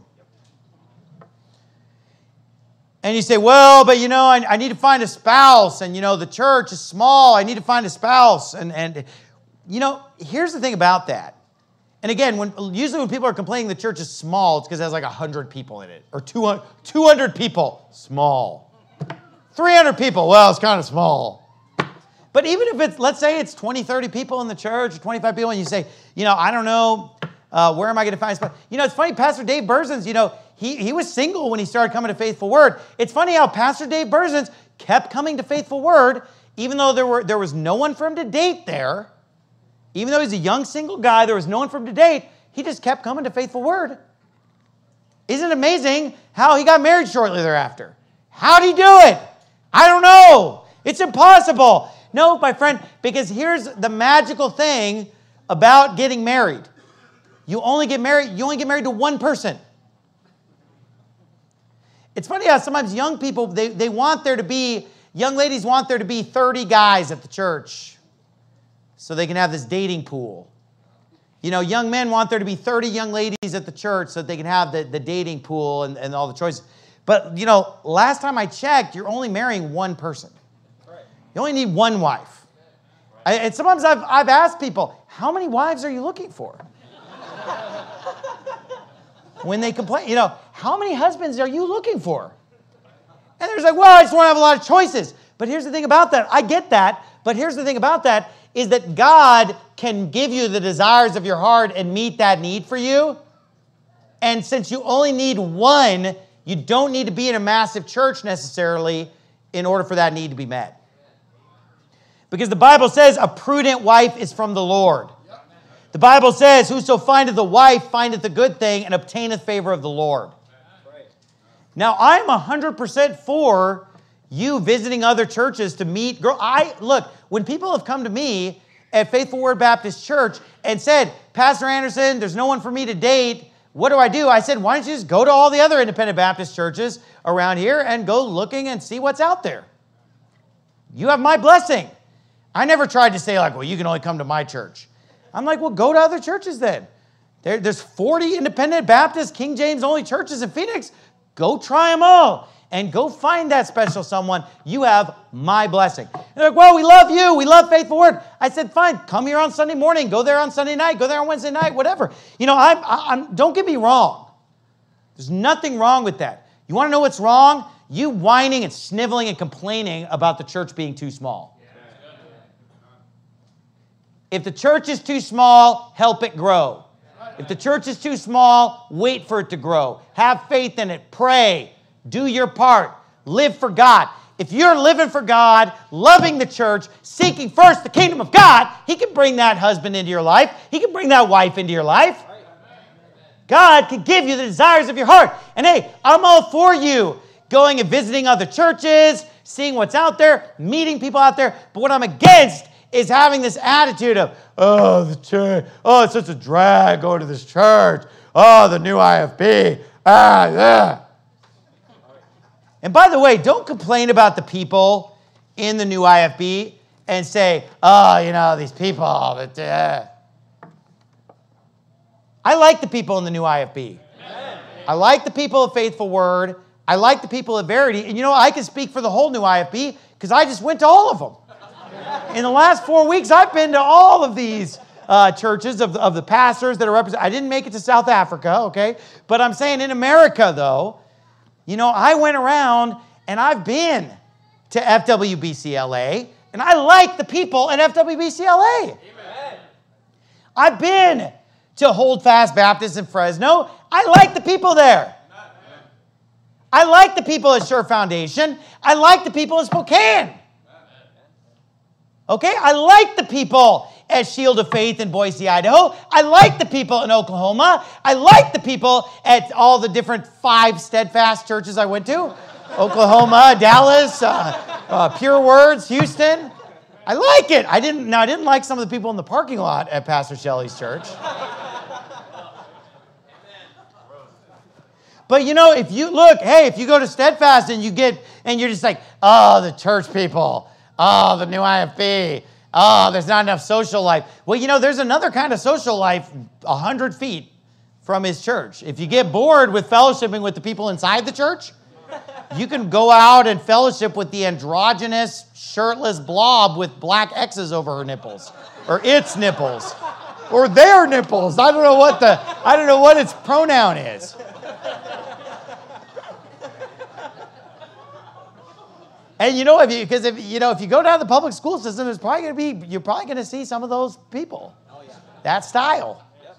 A: And you say, well, but you know, I, I need to find a spouse, and you know, the church is small. I need to find a spouse. And, and you know, here's the thing about that. And again, when usually when people are complaining the church is small, it's because it has like one hundred people in it. Or two hundred, two hundred people, small. three hundred people, well, it's kind of small. But even if it's, let's say it's twenty, thirty people in the church, or twenty-five people, and you say, you know, I don't know, uh, where am I going to find a spouse? You know, it's funny, Pastor Dave Berzins, you know, He, he was single when he started coming to Faithful Word. It's funny how Pastor Dave Berzins kept coming to Faithful Word, even though there were there was no one for him to date there. Even though he's a young single guy, there was no one for him to date. He just kept coming to Faithful Word. Isn't it amazing how he got married shortly thereafter? How'd he do it? I don't know. It's impossible. No, my friend, because here's the magical thing about getting married. You only get married, you only get married to one person. It's funny how sometimes young people, they, they want there to be, young ladies want there to be thirty guys at the church so they can have this dating pool. You know, young men want there to be thirty young ladies at the church so that they can have the, the dating pool and, and all the choices. But, you know, last time I checked, you're only marrying one person. You only need one wife. I, and sometimes I've, I've asked people, how many wives are you looking for? When they complain, you know, how many husbands are you looking for? And they're like, well, I just want to have a lot of choices. But here's the thing about that. I get that. But here's the thing about that is that God can give you the desires of your heart and meet that need for you. And since you only need one, you don't need to be in a massive church necessarily in order for that need to be met. Because the Bible says a prudent wife is from the Lord. The Bible says, whoso findeth a wife findeth a good thing and obtaineth favor of the Lord. Now, I'm one hundred percent for you visiting other churches to meet girls. I, look, when people have come to me at Faithful Word Baptist Church and said, Pastor Anderson, there's no one for me to date, what do I do? I said, why don't you just go to all the other independent Baptist churches around here and go looking and see what's out there? You have my blessing. I never tried to say like, well, you can only come to my church. I'm like, well, go to other churches then. There, there's forty independent Baptist, King James only churches in Phoenix. Go try them all and go find that special someone. You have my blessing. And they're like, well, we love you. We love Faithful Word. I said, fine, come here on Sunday morning. Go there on Sunday night. Go there on Wednesday night, whatever. You know, I'm, I'm, don't get me wrong. There's nothing wrong with that. You want to know what's wrong? You whining and sniveling and complaining about the church being too small. If the church is too small, help it grow. If the church is too small, wait for it to grow. Have faith in it. Pray. Do your part. Live for God. If you're living for God, loving the church, seeking first the kingdom of God, He can bring that husband into your life. He can bring that wife into your life. God can give you the desires of your heart. And hey, I'm all for you going and visiting other churches, seeing what's out there, meeting people out there. But what I'm against is having this attitude of, oh, the church, oh, it's such a drag going to this church. Oh, the new I F B. Ah, yeah. And by the way, don't complain about the people in the new I F B and say, oh, you know, these people. But, uh. I like the people in the new I F B. Amen. I like the people of Faithful Word. I like the people of Verity. And you know, I can speak for the whole new I F B because I just went to all of them. In the last four weeks, I've been to all of these uh, churches of, of the pastors that are represented. I didn't make it to South Africa, okay? But I'm saying in America, though, you know, I went around and I've been to F W B C L A, and I like the people in F W B C L A. Amen. I've been to Hold Fast Baptist in Fresno. I like the people there. I like the people at Sure Foundation. I like the people in Spokane. Okay? I like the people at Shield of Faith in Boise, Idaho. I like the people in Oklahoma. I like the people at all the different five steadfast churches I went to. Oklahoma, Dallas, uh, uh, Pure Words, Houston. I like it. I didn't. Now I didn't like some of the people in the parking lot at Pastor Shelley's church. But you know, if you look, hey, if you go to Steadfast and you get, and you're just like, oh, the church people, oh, the new I F B, oh, there's not enough social life. Well, you know, there's another kind of social life a hundred feet from his church. If you get bored with fellowshipping with the people inside the church, you can go out and fellowship with the androgynous, shirtless blob with black X's over her nipples, or its nipples, or their nipples. I don't know what the, I don't know what its pronoun is. And you know, if you because if you know if you go down the public school system, it's probably going to be you're probably going to see some of those people, oh, yeah. That style. Yep.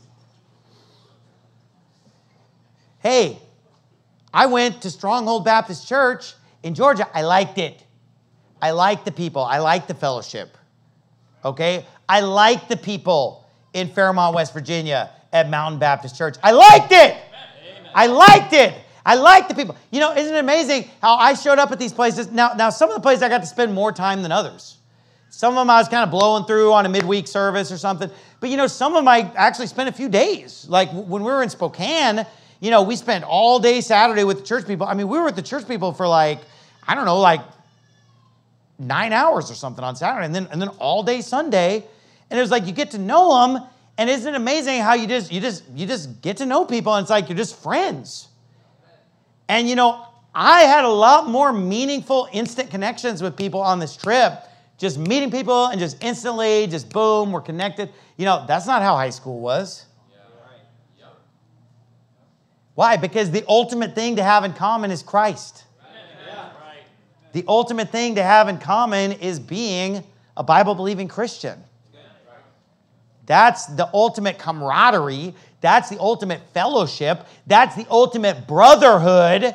A: Hey, I went to Stronghold Baptist Church in Georgia. I liked it. I liked the people. I liked the fellowship. Okay, I liked the people in Fairmont, West Virginia, at Mountain Baptist Church. I liked it. Amen. I liked it. I like the people. You know, isn't it amazing how I showed up at these places? Now, now some of the places I got to spend more time than others. Some of them I was kind of blowing through on a midweek service or something. But, you know, some of them I actually spent a few days. Like when we were in Spokane, you know, we spent all day Saturday with the church people. I mean, we were with the church people for like, I don't know, like nine hours or something on Saturday. And then, and then all day Sunday. And it was like you get to know them. And isn't it amazing how you just, you just, you just get to know people and it's like you're just friends. And, you know, I had a lot more meaningful instant connections with people on this trip. Just meeting people and just instantly, just boom, we're connected. You know, that's not how high school was. Yeah, right. Yep. Why? Because the ultimate thing to have in common is Christ. Right. Yeah. Right. The ultimate thing to have in common is being a Bible-believing Christian. That's the ultimate camaraderie. That's the ultimate fellowship. That's the ultimate brotherhood.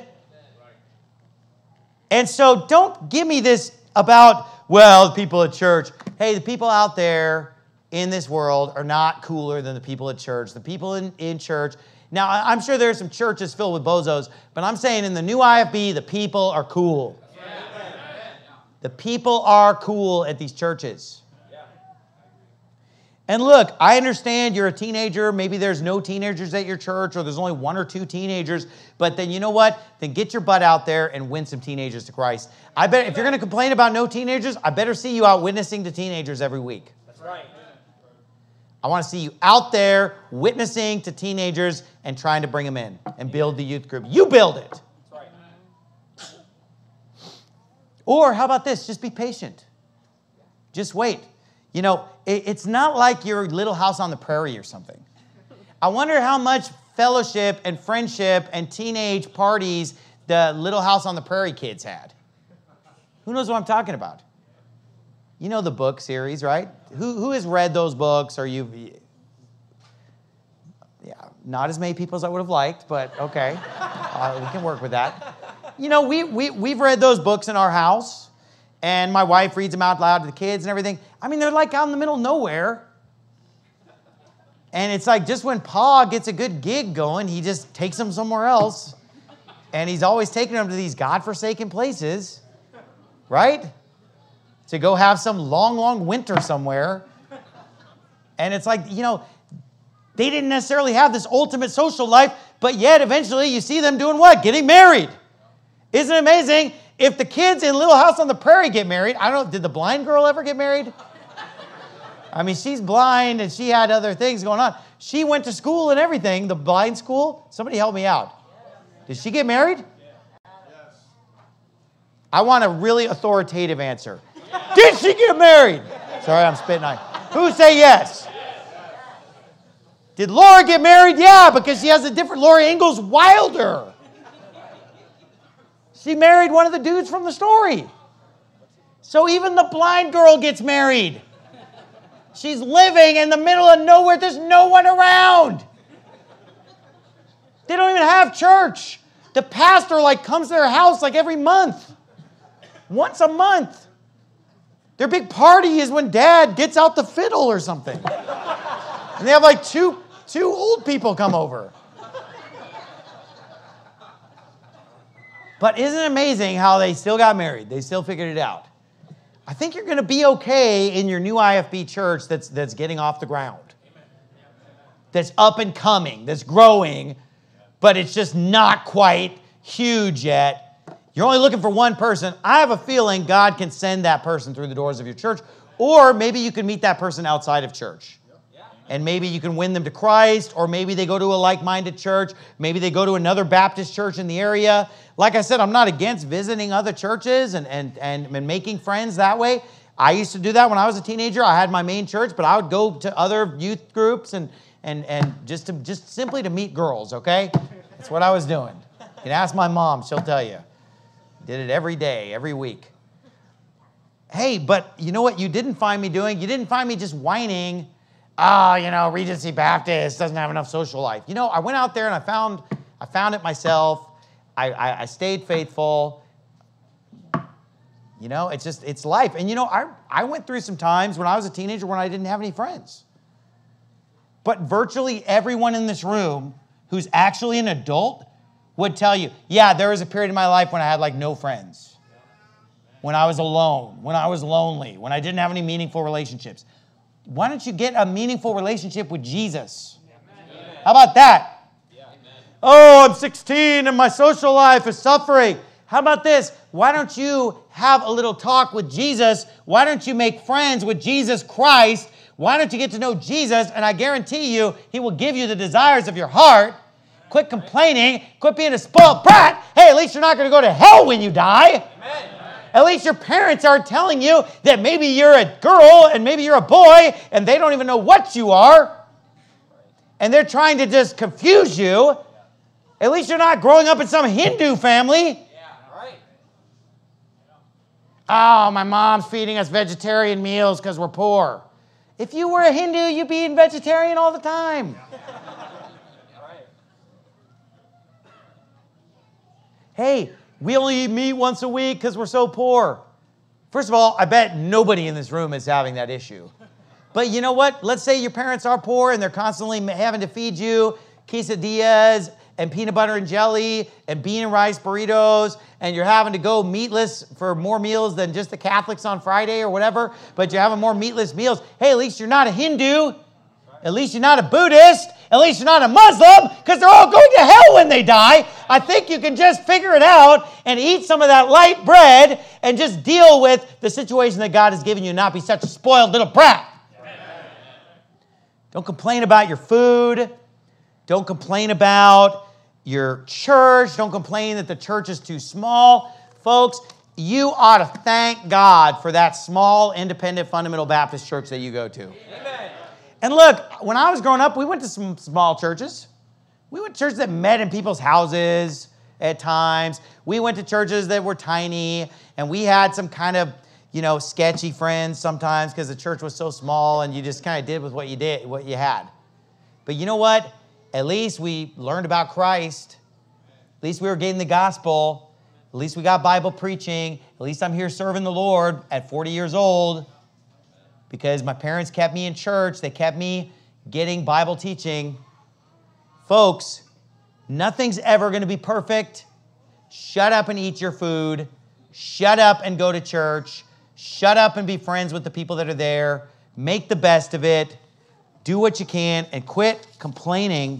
A: And so don't give me this about, well, the people at church. Hey, the people out there in this world are not cooler than the people at church. The people in, in church. Now, I'm sure there are some churches filled with bozos, but I'm saying in the new I F B, the people are cool. The people are cool at these churches. And look, I understand you're a teenager. Maybe there's no teenagers at your church or there's only one or two teenagers. But then you know what? Then get your butt out there and win some teenagers to Christ. I bet if you're going to complain about no teenagers, I better see you out witnessing to teenagers every week. That's right. I want to see you out there witnessing to teenagers and trying to bring them in and build the youth group. You build it. That's right. Or how about this? Just be patient. Just wait. You know, it's not like your Little House on the Prairie or something. I wonder how much fellowship and friendship and teenage parties the Little House on the Prairie kids had. Who knows what I'm talking about? You know the book series, right? Who, who has read those books? Or you've... Yeah, not as many people as I would have liked, but okay. Uh, we can work with that. You know, we, we, we've read those books in our house. And my wife reads them out loud to the kids and everything. I mean, they're like out in the middle of nowhere. And it's like just when Pa gets a good gig going, he just takes them somewhere else. And he's always taking them to these godforsaken places, right? To go have some long, long winter somewhere. And it's like, you know, they didn't necessarily have this ultimate social life, but yet eventually you see them doing what? Getting married. Isn't it amazing? If the kids in Little House on the Prairie get married, I don't know, did the blind girl ever get married? I mean, she's blind and she had other things going on. She went to school and everything, the blind school. Somebody help me out. Did she get married? I want a really authoritative answer. Did she get married? Sorry, I'm spitting on you. Who say yes? Did Laura get married? Yeah, because she has a different, Laura Ingalls Wilder. She married one of the dudes from the story. So even the blind girl gets married. She's living in the middle of nowhere. There's no one around. They don't even have church. The pastor like comes to their house like every month. Once a month. Their big party is when dad gets out the fiddle or something. And they have like two, two old people come over. But isn't it amazing how they still got married? They still figured it out. I think you're going to be okay in your new I F B church that's, that's getting off the ground. That's up and coming, that's growing, but it's just not quite huge yet. You're only looking for one person. I have a feeling God can send that person through the doors of your church, or maybe you can meet that person outside of church. And maybe you can win them to Christ, or maybe they go to a like-minded church. Maybe they go to another Baptist church in the area. Like I said, I'm not against visiting other churches and, and, and, and making friends that way. I used to do that when I was a teenager. I had my main church, but I would go to other youth groups and, and, and just, to, just simply to meet girls, okay? That's what I was doing. You can ask my mom. She'll tell you. Did it every day, every week. Hey, but you know what you didn't find me doing? You didn't find me just whining. Oh, you know, Regency Baptist doesn't have enough social life. You know, I went out there and I found, I found it myself. I, I, I stayed faithful. You know, it's just, it's life. And you know, I, I went through some times when I was a teenager when I didn't have any friends. But virtually everyone in this room who's actually an adult would tell you, yeah, there was a period in my life when I had like no friends. When I was alone, when I was lonely, when I didn't have any meaningful relationships. Why don't you get a meaningful relationship with Jesus? Amen. How about that? Yeah. Oh, I'm sixteen and my social life is suffering. How about this? Why don't you have a little talk with Jesus? Why don't you make friends with Jesus Christ? Why don't you get to know Jesus? And I guarantee you, He will give you the desires of your heart. Quit complaining. Quit being a spoiled brat. Hey, at least you're not going to go to hell when you die. Amen. At least your parents aren't telling you that maybe you're a girl and maybe you're a boy and they don't even know what you are. And they're trying to just confuse you. At least you're not growing up in some Hindu family. Oh, my mom's feeding us vegetarian meals because we're poor. If you were a Hindu, you'd be eating vegetarian all the time. Hey, we only eat meat once a week because we're so poor. First of all, I bet nobody in this room is having that issue. But you know what? Let's say your parents are poor and they're constantly having to feed you quesadillas and peanut butter and jelly and bean and rice burritos, and you're having to go meatless for more meals than just the Catholics on Friday or whatever, but you're having more meatless meals. Hey, at least you're not a Hindu. At least you're not a Buddhist. At least you're not a Muslim, because they're all going to hell when they die. I think you can just figure it out and eat some of that light bread and just deal with the situation that God has given you and not be such a spoiled little brat. Amen. Don't complain about your food. Don't complain about your church. Don't complain that the church is too small. Folks, you ought to thank God for that small, independent, fundamental Baptist church that you go to. Amen. And look, when I was growing up, we went to some small churches. We went to churches that met in people's houses at times. We went to churches that were tiny, and we had some kind of, you know, sketchy friends sometimes because the church was so small and you just kind of did with what you did, what you had. But you know what? At least we learned about Christ. At least we were getting the gospel. At least we got Bible preaching. At least I'm here serving the Lord at forty years old. Because my parents kept me in church. They kept me getting Bible teaching. Folks, nothing's ever going to be perfect. Shut up and eat your food. Shut up and go to church. Shut up and be friends with the people that are there. Make the best of it. Do what you can and quit complaining.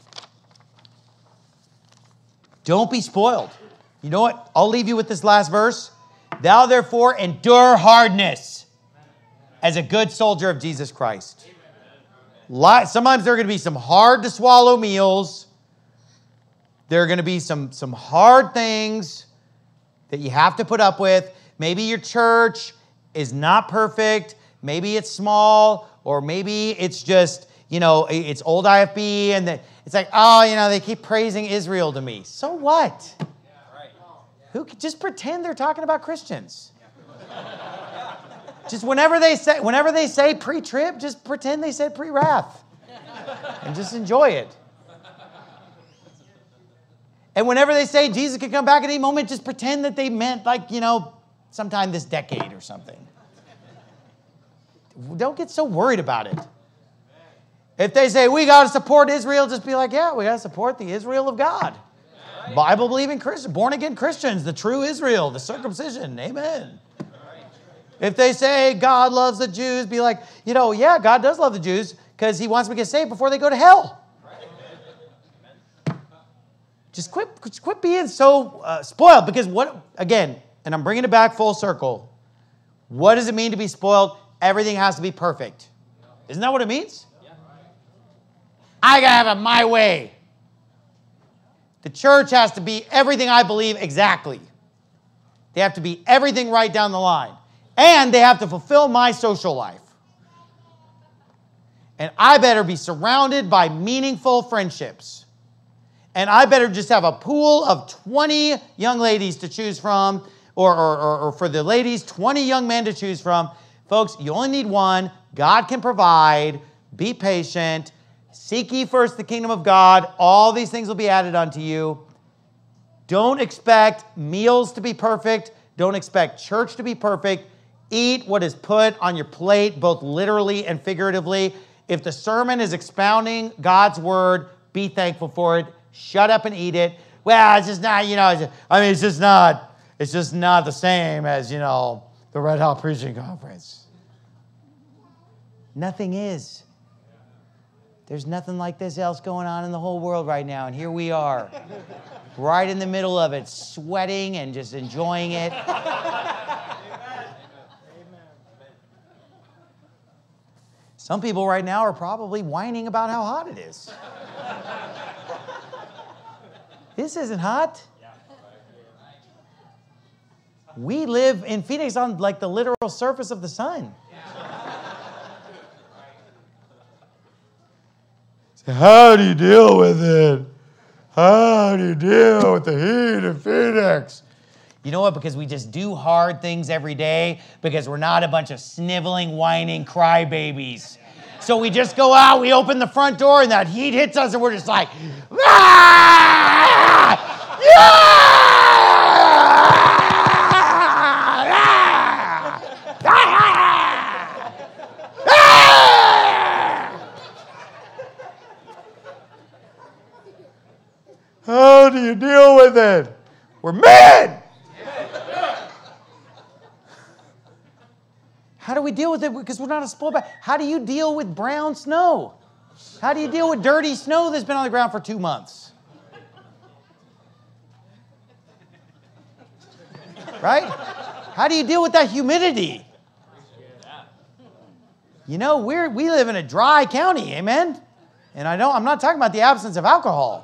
A: Don't be spoiled. You know what? I'll leave you with this last verse. Thou therefore endure hardness as a good soldier of Jesus Christ. Sometimes there are going to be some hard to swallow meals. There are going to be some, some hard things that you have to put up with. Maybe your church is not perfect. Maybe it's small, or maybe it's just, you know, it's old I F B, and the, it's like, oh, you know, they keep praising Israel to me. So what? Yeah, right. Who just pretend they're talking about Christians? Yeah. Just whenever they say, whenever they say pre-trib, just pretend they said pre-wrath, and just enjoy it. And whenever they say Jesus could come back at any moment, just pretend that they meant, like, you know, sometime this decade or something. Don't get so worried about it. If they say, we got to support Israel, just be like, yeah, we got to support the Israel of God. Right. Bible-believing Christians, born-again Christians, the true Israel, the circumcision. Amen. Right. If they say God loves the Jews, be like, you know, yeah, God does love the Jews because he wants them to get saved before they go to hell. Right. Just quit, just quit being so uh, spoiled, because what, again, and I'm bringing it back full circle, what does it mean to be spoiled? Everything has to be perfect. Isn't that what it means? Yeah. I got to have it my way. The church has to be everything I believe exactly. They have to be everything right down the line. And they have to fulfill my social life. And I better be surrounded by meaningful friendships. And I better just have a pool of twenty young ladies to choose from, or, or, or, or for the ladies, twenty young men to choose from. Folks, you only need one. God can provide. Be patient. Seek ye first the kingdom of God. All these things will be added unto you. Don't expect meals to be perfect. Don't expect church to be perfect. Eat what is put on your plate, both literally and figuratively. If the sermon is expounding God's word, be thankful for it. Shut up and eat it. Well, it's just not, you know, it's just, I mean, it's just not, it's just not the same as, you know, the Red Hot Preaching Conference. Nothing is. There's nothing like this else going on in the whole world right now, and here we are, right in the middle of it, sweating and just enjoying it. Some people right now are probably whining about how hot it is. This isn't hot. We live in Phoenix on like the literal surface of the sun. So how do you deal with it? How do you deal with the heat in Phoenix? You know what? Because we just do hard things every day, because we're not a bunch of sniveling, whining crybabies. So we just go out, we open the front door, and that heat hits us, and we're just like, ah! Yeah! How do you deal with it? We're men! How do we deal with it? Because we're not a spoiled brat. How do you deal with brown snow? How do you deal with dirty snow that's been on the ground for two months? Right? How do you deal with that humidity? You know, we're, we live in a dry county, amen? And I know I'm not talking about the absence of alcohol.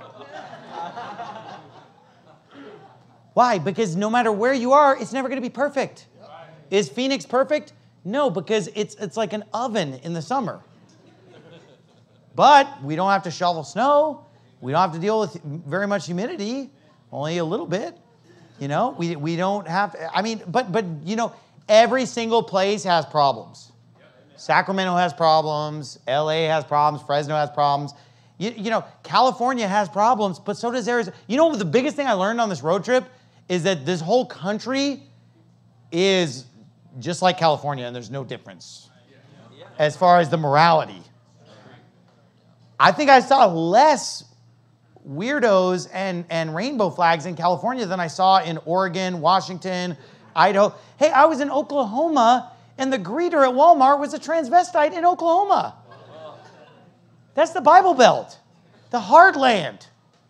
A: Why? Because no matter where you are, it's never going to be perfect. Is Phoenix perfect? No, because it's it's like an oven in the summer. But we don't have to shovel snow. We don't have to deal with very much humidity, only a little bit. You know, we we don't have to, I mean, but but you know, every single place has problems. Sacramento has problems, L A has problems, Fresno has problems. You, you know, California has problems, but so does Arizona. You know, the biggest thing I learned on this road trip is that this whole country is just like California, and there's no difference as far as the morality. I think I saw less weirdos and, and rainbow flags in California than I saw in Oregon, Washington, Idaho. Hey, I was in Oklahoma, and the greeter at Walmart was a transvestite in Oklahoma. That's the Bible Belt, the hard land.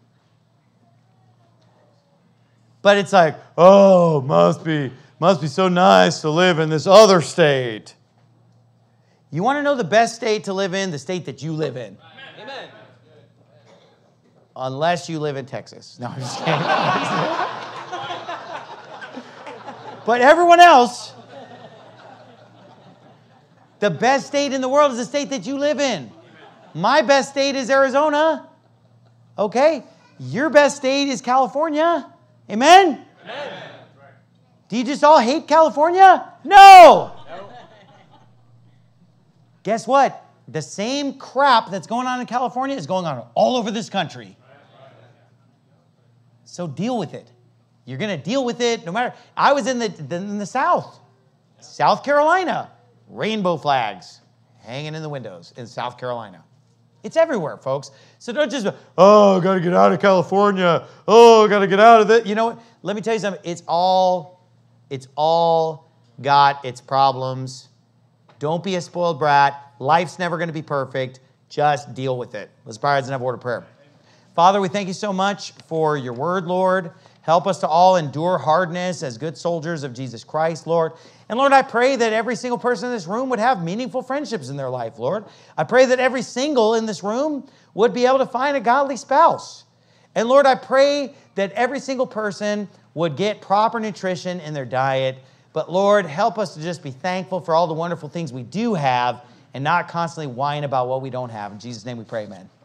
A: But it's like, oh, must be, must be so nice to live in this other state. You want to know the best state to live in? The state that you live in. Amen. Unless you live in Texas. No, I'm just kidding. But everyone else, The best state in the world is the state that you live in. My best state is Arizona. Okay? Your best state is California. Amen? Amen. Do you just all hate California? No. no. Guess what? The same crap that's going on in California is going on all over this country. So deal with it. You're going to deal with it no matter. I was in the, in the South. South Carolina. Rainbow flags hanging in the windows in South Carolina. It's everywhere, folks. So don't just, oh, got to get out of California. Oh, got to get out of it. You know what? Let me tell you something. It's all, it's all got its problems. Don't be a spoiled brat. Life's never going to be perfect. Just deal with it. Let's bow our heads and have a word of prayer. Father, we thank you so much for your word, Lord. Help us to all endure hardness as good soldiers of Jesus Christ, Lord. And Lord, I pray that every single person in this room would have meaningful friendships in their life, Lord. I pray that every single in this room would be able to find a godly spouse. And Lord, I pray that every single person would get proper nutrition in their diet. But Lord, help us to just be thankful for all the wonderful things we do have and not constantly whine about what we don't have. In Jesus' name we pray, amen.